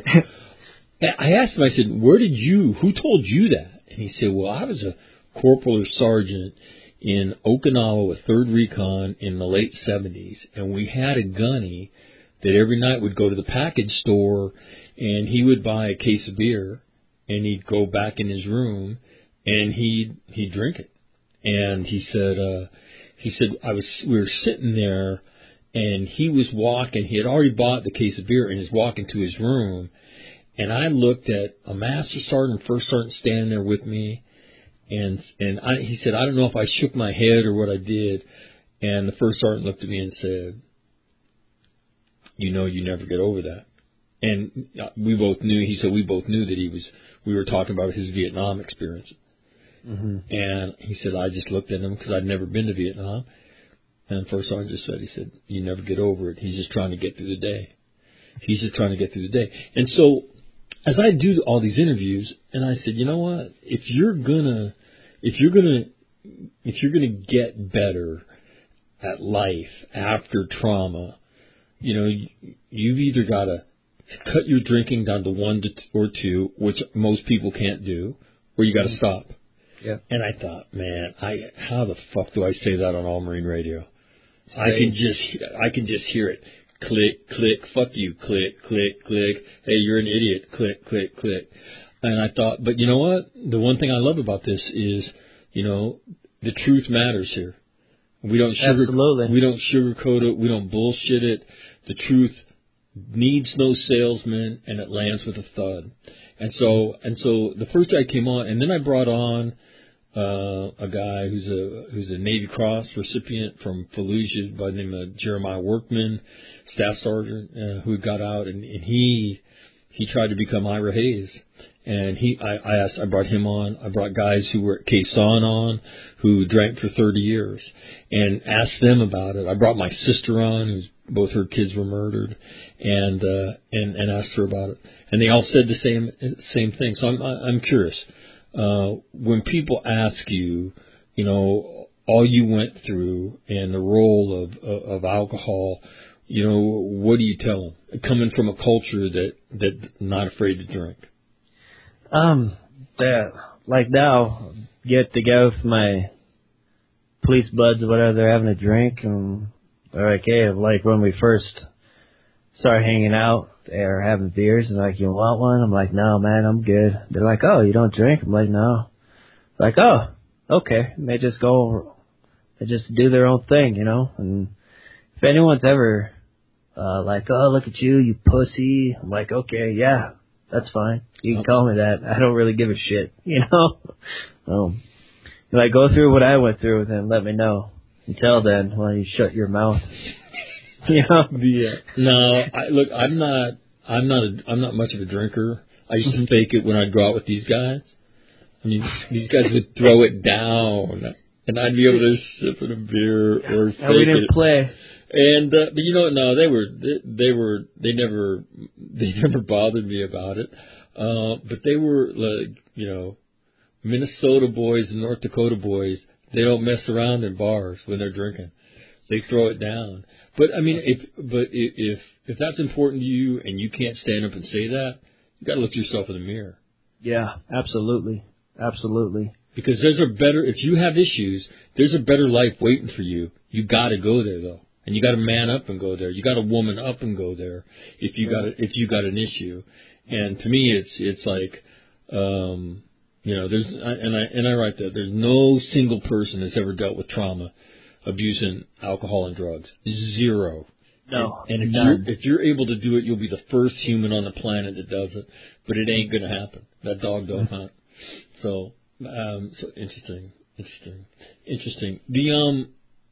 I asked him, I said, where did you, who told you that? And he said, well, I was a corporal or sergeant in Okinawa with third Recon in the late seventies, and we had a gunny that every night would go to the package store, and he would buy a case of beer, and he'd go back in his room, and he'd he'd drink it. And he said, uh, he said I was we were sitting there, and he was walking. He had already bought the case of beer, and he's walking to his room. And I looked at a master sergeant, first sergeant standing there with me, and and I, he said, I don't know if I shook my head or what I did. And the first sergeant looked at me and said, you know, you never get over that. And we both knew, he said, we both knew that he was, we were talking about his Vietnam experience. Mm-hmm. And he said, I just looked at him because I'd never been to Vietnam. And the first sergeant just said, he said, you never get over it. He's just trying to get through the day. He's just trying to get through the day. And so as I do all these interviews, and I said, you know what, if you're gonna, if you're gonna, if you're gonna get better at life after trauma, you know, you've either got to cut your drinking down to one to t- or two, which most people can't do, or you got to stop. Yeah. And I thought, man, I how the fuck do I say that on All Marine Radio? Say. I can just I can just hear it. Click, click, fuck you, click, click, click. Hey, you're an idiot. Click, click, click. And I thought, but you know what? The one thing I love about this is, you know, the truth matters here. We don't sugar, Absolutely. we don't sugarcoat it. We don't bullshit it. The truth needs no salesman, and it lands with a thud. And so, and so the first day I came on, and then I brought on uh, a guy who's a who's a Navy Cross recipient from Fallujah by the name of Jeremiah Workman, staff sergeant, uh, who got out, and, and he he tried to become Ira Hayes. And he, I, I asked, I brought him on. I brought guys who were at Quezon on, who drank for thirty years, and asked them about it. I brought my sister on, who's both her kids were murdered, and uh, and and asked her about it. And they all said the same same thing. So I'm I'm curious. Uh, when people ask you, you know, all you went through and the role of of, of alcohol, you know, what do you tell them? Coming from a culture that that not afraid to drink. Um, that, like now, get together with my police buds or whatever, they're having a drink, and they're like, hey, like when we first started hanging out, they're having beers, and like, you want one? I'm like, no, man, I'm good. They're like, oh, you don't drink? I'm like, no. Like, oh, okay. And they just go, they just do their own thing, you know, and if anyone's ever, uh, like, oh, look at you, you pussy, I'm like, okay, yeah. That's fine. You can call me that. I don't really give a shit, you know? Um, like, go through what I went through and let me know. Until then, why don't you shut your mouth? You know? Yeah. No, I, look, I'm not, I'm not, a, I'm not much of a drinker. I used to fake it when I'd go out with these guys. I mean, these guys would throw it down, and I'd be over there sipping a beer or fake and we didn't it. play. And uh, but you know, no, they were they, they were they never they never bothered me about it. Uh, but they were like, you know, Minnesota boys and North Dakota boys. They don't mess around in bars when they're drinking. They throw it down. But I mean, if but if if that's important to you and you can't stand up and say that, you got to look yourself in the mirror. Yeah, absolutely, absolutely. Because there's a better if you have issues, there's a better life waiting for you. You got to go there though. And you got to man up and go there. You got to woman up and go there if you got a, if you got an issue. And to me, it's it's like, um, you know, there's and I and I write that there's no single person that's ever dealt with trauma, abuse, and alcohol and drugs. Zero. No. And, and if none. you're if you're able to do it, you'll be the first human on the planet that does it. But it ain't going to happen. That dog don't hunt. So, um, so interesting, interesting, interesting. The um,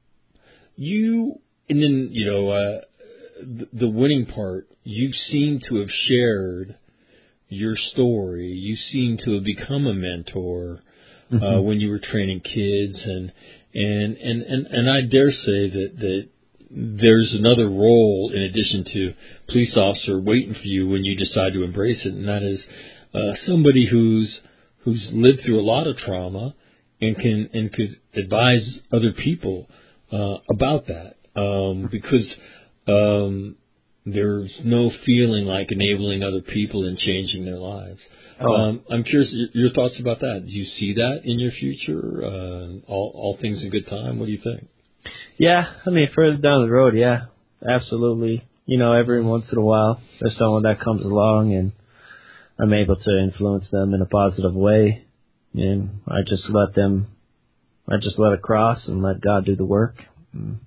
you. And then, you know, uh, the, the winning part, you seem to have shared your story. You seem to have become a mentor mm-hmm. uh, when you were training kids. And, and, and, and, and I dare say that, that there's another role in addition to police officer waiting for you when you decide to embrace it. And that is uh, somebody who's who's lived through a lot of trauma and can and could advise other people uh, about that. Um, because um, there's no feeling like enabling other people and changing their lives. Oh. Um, I'm curious your thoughts about that. Do you see that in your future? Uh, all, all things in good time. What do you think? Yeah, I mean, further down the road, yeah, absolutely. You know, every once in a while, there's someone that comes along, and I'm able to influence them in a positive way, and I just let them, I just let it cross and let God do the work. And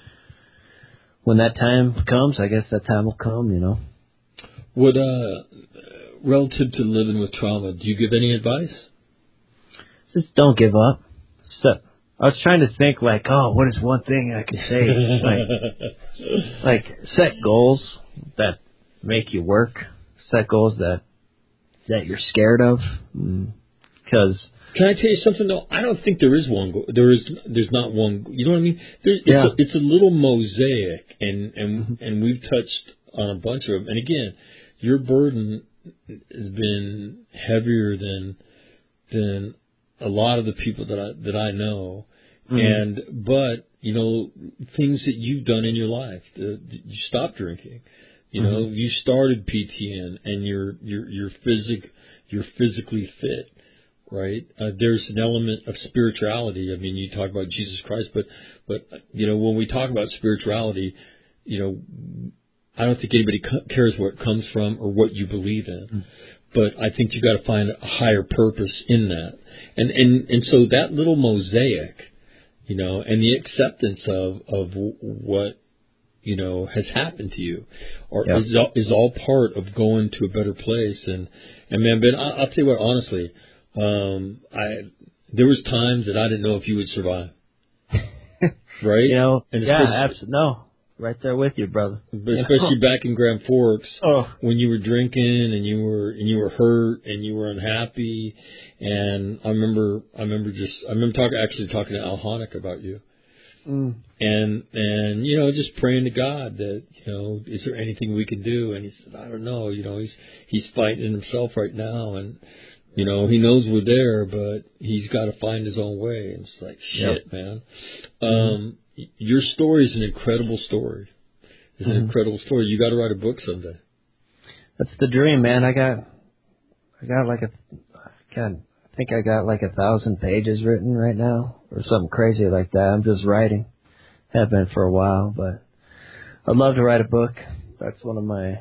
when that time comes, I guess that time will come, you know. What, uh, relative to living with trauma, do you give any advice? Just don't give up. So, I was trying to think like, oh, what is one thing I can say? like, like set goals that make you work. Set goals that that you're scared of. Because can I tell you something though? I don't think there is one. Go- there is. There's not one. You know what I mean? There, it's, yeah. a, it's a little mosaic, and and mm-hmm. and we've touched on a bunch of them. And again, your burden has been heavier than than a lot of the people that I that I know. Mm-hmm. And but you know things that you've done in your life. The, you stopped drinking. You know, mm-hmm. you started P T N, and you're you're you're physic you're physically fit. Right, uh, there's an element of spirituality. I mean, you talk about Jesus Christ, but, but you know, when we talk about spirituality, you know, I don't think anybody cares where it comes from or what you believe in. Mm. But I think you got to find a higher purpose in that, and and and so that little mosaic, you know, and the acceptance of of what you know has happened to you, or yep. is is all part of going to a better place. And and man, Ben, I'll, I'll tell you what, honestly. Um, I there was times that I didn't know if you would survive, right? You know, and yeah, absolutely. No, right there with you, brother. But especially back in Grand Forks, Oh. when you were drinking and you were and you were hurt and you were unhappy, and I remember I remember just I remember talking actually talking to Al Honick about you, Mm. and and you know just praying to God that you know is there anything we can do, and he said I don't know, you know he's he's fighting himself right now, and you know he knows we're there, but he's got to find his own way, and it's like shit, Yep. man. Um, your story is an incredible story. It's an Mhm. incredible story. You got to write a book someday. That's the dream, man. I got, I got like a, God, I think I got like a thousand pages written right now, or something crazy like that. I'm just writing. Have been for a while, but I'd love to write a book. That's one of my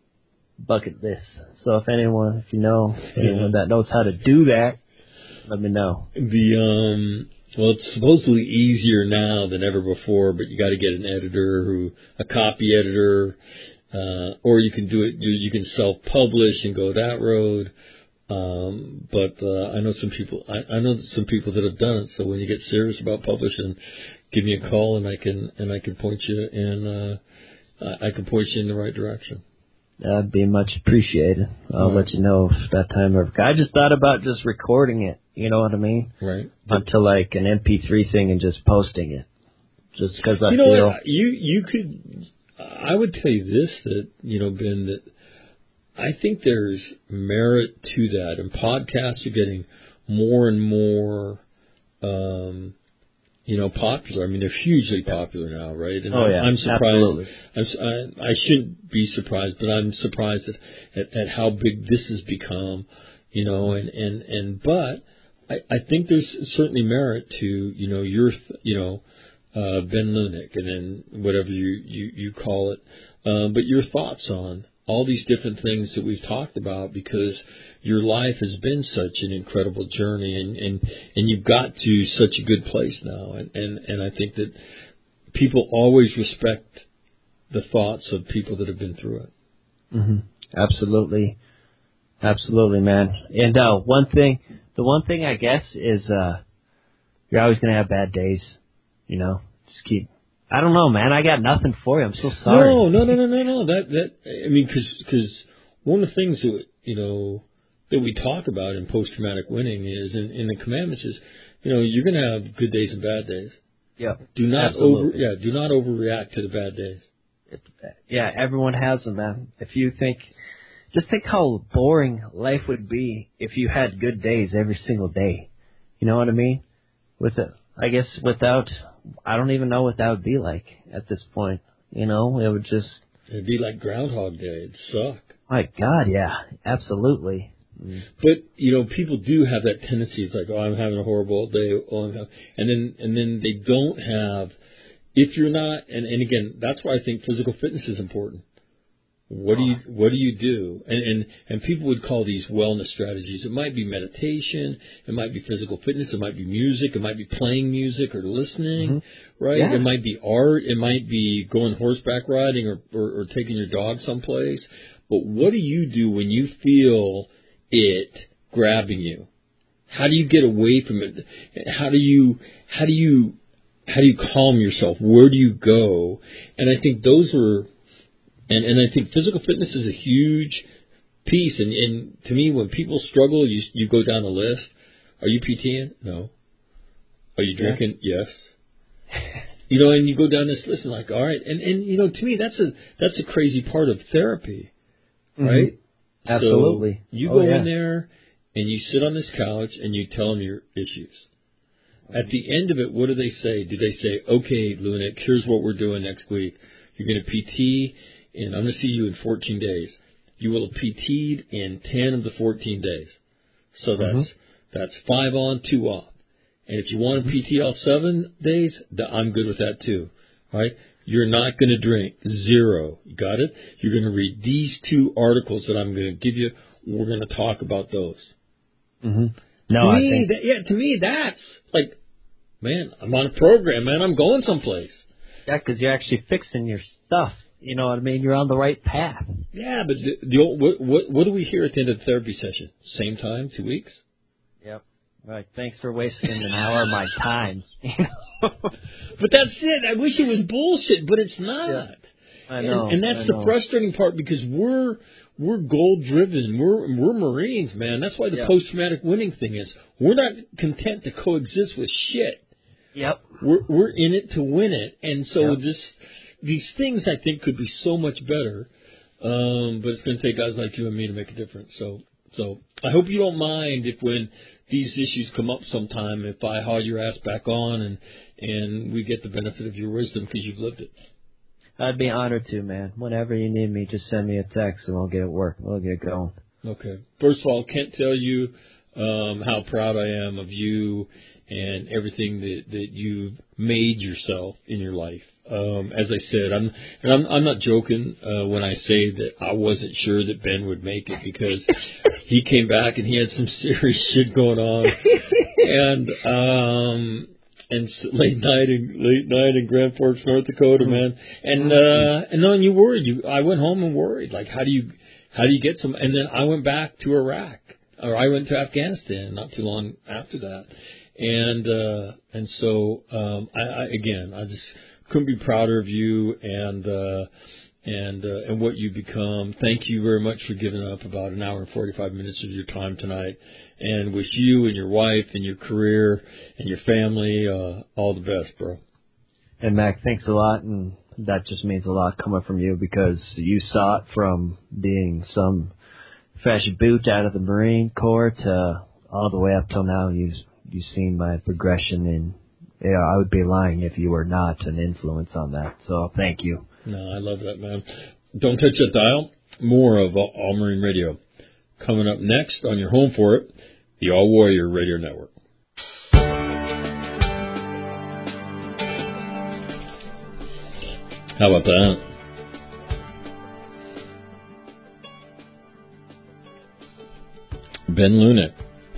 bucket lists. So if anyone, if you know anyone that knows how to do that, let me know. The um, well, it's supposedly easier now than ever before, but you got to get an editor who, a copy editor, uh, or you can do it. You, you can self-publish and go that road. Um, but uh, I know some people. I, I know some people that have done it. So when you get serious about publishing, give me a call and I can and I can point you in. Uh, I can point you in the right direction. That'd be much appreciated. I'll Right. let you know if that time ever. I just thought about just recording it. You know what I mean? Right. Onto like an M P three thing and just posting it. Just because I You know feel. what? You you could. I would tell you this that you know Ben that I think there's merit to that, and podcasts are getting more and more. Um, You know, popular. I mean, they're hugely popular now, right? And Oh, I'm, yeah, I'm surprised. absolutely. I'm, I, I shouldn't be surprised, but I'm surprised at, at, at how big this has become. You know, and and and but I, I think there's certainly merit to you know your you know uh, Ben Lunick and then whatever you you, you call it, uh, but your thoughts on all these different things that we've talked about, because your life has been such an incredible journey, and, and, and you've got to such a good place now. And, and, and I think that people always respect the thoughts of people that have been through it. Mm-hmm. Absolutely. Absolutely, man. And uh, one thing, the one thing I guess is uh, you're always going to have bad days, you know. Just keep, I don't know, man. I got nothing for you. I'm so sorry. No, no, no, no, no, no. That, that, I mean, because because one of the things that, you know, that we talk about in post-traumatic winning is, in, in the commandments is, you know, you're going to have good days and bad days. Yeah. Do not Absolutely. over, yeah, do not overreact to the bad days. It, yeah, everyone has them, man. If you think, just think how boring life would be if you had good days every single day. You know what I mean? With it, I guess without, I don't even know what that would be like at this point. You know, it would just. It'd be like Groundhog Day. It'd suck. My God, yeah, absolutely. Mm. But you know, people do have that tendency. It's like, oh, I'm having a horrible day. Oh, I'm having, and then and then they don't have. If you're not, and, and again, that's why I think physical fitness is important. What do you What do you do? And, and and people would call these wellness strategies. It might be meditation. It might be physical fitness. It might be music. It might be playing music or listening. Mm-hmm. Right? Yeah. It might be art. It might be going horseback riding or, or or taking your dog someplace. But what do you do when you feel it grabbing you? How do you get away from it? How do you how do you how do you calm yourself? Where do you go? And I think those are. And and I think physical fitness is a huge piece. And, and to me, when people struggle, you you go down a list. Are you PTing? No. Are you drinking? Yeah. Yes. You know, and you go down this list and like, all right. And, and you know, to me, that's a that's a crazy part of therapy, right? Mm-hmm. Absolutely. So you Oh, go yeah. in there and you sit on this couch and you tell them your issues. At the end of it, what do they say? Do they say, okay, Lunick, here's what we're doing next week. You're going to P T. And I'm going to see you in fourteen days. You will have P T'd in ten of the fourteen days. So that's mm-hmm. that's five on, two off. And if you want to P T all seven days, I'm good with that too. All right? You're not going to drink. Zero. You got it? You're going to read these two articles that I'm going to give you. We're going to talk about those. Mm-hmm. No, to I me, think... that, yeah, to me, that's like, man, I'm on a program, man. I'm going someplace. Yeah, because you're actually fixing your stuff. You know what I mean? You're on the right path. Yeah, but the, the old, what, what what do we hear at the end of the therapy session? Same time, two weeks? Yep. Right. Thanks for wasting an hour of my time. But that's it. I wish it was bullshit, but it's not. Yeah. I know. And, and that's I the know. frustrating part because we're we're goal driven. We're we're Marines, man. That's why the Yeah. post traumatic winning thing is. We're not content to coexist with shit. Yep. We're we're in it to win it, and so Yep. this these things I think could be so much better. Um, but it's going to take guys like you and me to make a difference. So so I hope you don't mind if when these issues come up sometime, if I haul your ass back on and and we get the benefit of your wisdom because you've lived it. I'd be honored to, man. Whenever you need me, just send me a text and we'll get it working. We'll get going. Okay. First of all, can't tell you um, how proud I am of you and everything that, that you've made yourself in your life. Um, as I said, I'm and I'm, I'm not joking uh, when I say that I wasn't sure that Ben would make it because he came back and he had some serious shit going on, and um, and s- late night in late night in Grand Forks, North Dakota, man, and uh, and then you worried. You, I went home and worried, like how do you how do you get some? And then I went back to Iraq, or I went to Afghanistan not too long after that, and uh, and so um, I, I again I just. couldn't be prouder of you and uh, and uh, and what you become. Thank you very much for giving up about an hour and forty-five minutes of your time tonight. And wish you and your wife and your career and your family uh, all the best, bro. And Mac, thanks a lot, and that just means a lot coming from you because you saw it from being some fresh boot out of the Marine Corps to all the way up till now. You you've seen my progression in. Yeah, I would be lying if you were not an influence on that. So thank you. No, I love that, man. Don't touch that dial. More of All Marine Radio coming up next on your home for it, the All Warrior Radio Network. How about that? Ben Lunak.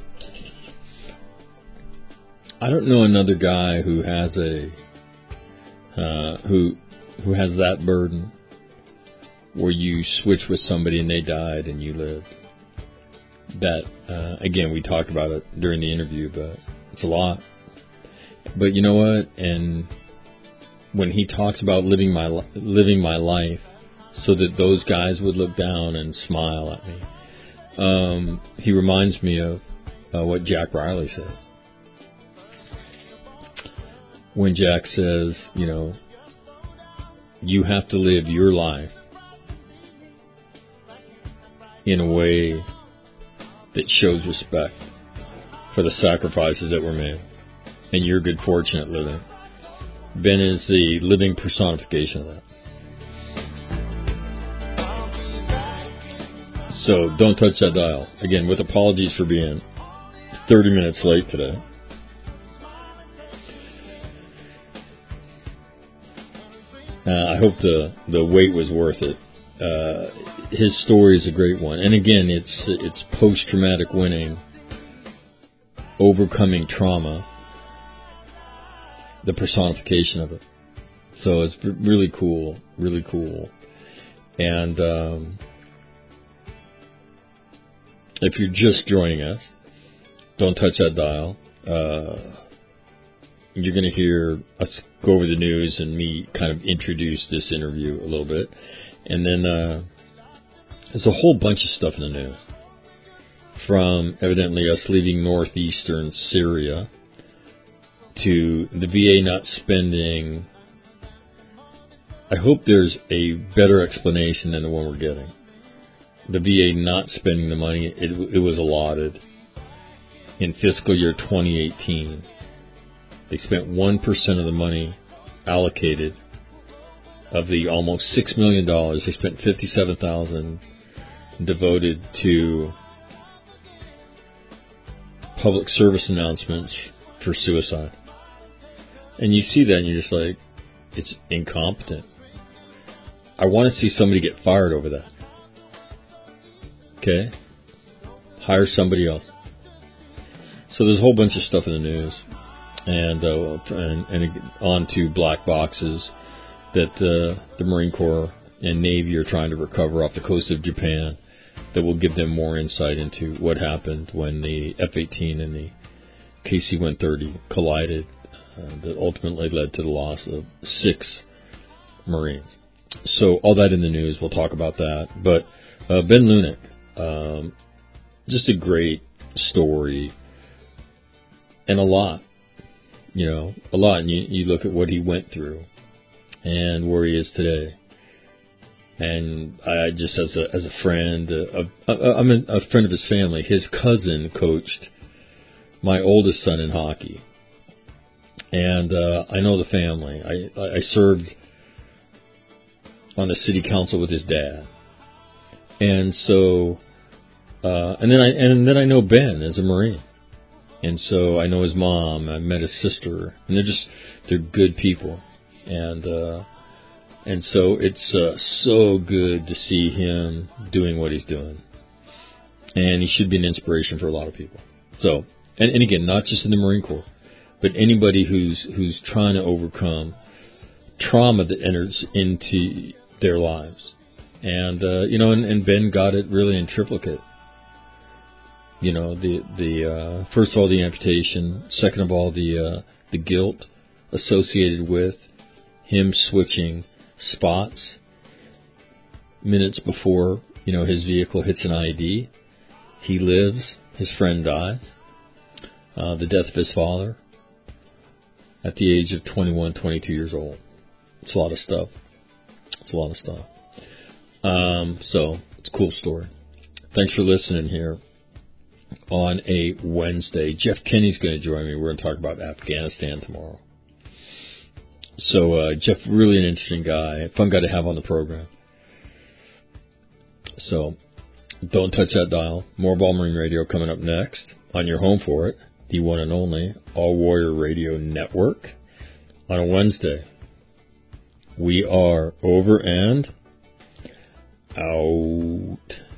I don't know another guy who has a uh, who who has that burden where you switch with somebody and they died and you lived. That uh, again, we talked about it during the interview, but it's a lot. But you know what? And when he talks about living my living my life, so that those guys would look down and smile at me, um, he reminds me of uh, what Jack Riley said. When Jack says, you know, you have to live your life in a way that shows respect for the sacrifices that were made and your good fortune at living. Ben is the living personification of that. So don't touch that dial. Again, with apologies for being thirty minutes late today. Uh, I hope the, the wait was worth it. Uh, his story is a great one. And again, it's it's post-traumatic winning, overcoming trauma, the personification of it. So it's really cool, really cool. And um, if you're just joining us, don't touch that dial. Uh, you're going to hear us go over the news and me kind of introduce this interview a little bit. And then uh, there's a whole bunch of stuff in the news. From evidently us leaving northeastern Syria to the V A not spending. I hope there's a better explanation than the one we're getting. The V A not spending the money it, it was allotted in fiscal year twenty eighteen. They spent one percent of the money allocated of the almost six million dollars. They spent fifty-seven thousand dollars devoted to public service announcements for suicide. And you see that and you're just like, it's incompetent. I want to see somebody get fired over that. Okay? Hire somebody else. So there's a whole bunch of stuff in the news. And, uh, and and on to black boxes that uh, the Marine Corps and Navy are trying to recover off the coast of Japan that will give them more insight into what happened when the F eighteen and the K C one thirty collided uh, that ultimately led to the loss of six Marines. So all that in the news, we'll talk about that. But uh, Ben Lunak, um, just a great story, and a lot, you know, a lot. And you, you look at what he went through and where he is today. And I just, as a as a friend, uh, a, I'm a, a friend of his family. His cousin coached my oldest son in hockey, and uh, I know the family. I I served on the city council with his dad, and so uh, and then I and then I know Ben as a Marine, and so I know his mom. I met his sister, and they're just they're good people, and. Uh, And so it's uh, so good to see him doing what he's doing. And he should be an inspiration for a lot of people. So, and, and again, not just in the Marine Corps, but anybody who's who's trying to overcome trauma that enters into their lives. And, uh, you know, and, and Ben got it really in triplicate. You know, the, the uh, first of all, the amputation. Second of all, the uh, the guilt associated with him switching spots minutes before, you know, his vehicle hits an I E D. He lives. His friend dies. Uh, the death of his father at the age of twenty-one, twenty-two years old. It's a lot of stuff. It's a lot of stuff. Um, so, it's a cool story. Thanks for listening here on a Wednesday. Jeff Kinney's going to join me. We're going to talk about Afghanistan tomorrow. So, uh, Jeff, really an interesting guy, fun guy to have on the program. So, don't touch that dial. More Ball Marine Radio coming up next on your home for it, the one and only All Warrior Radio Network. On a Wednesday, we are over and out.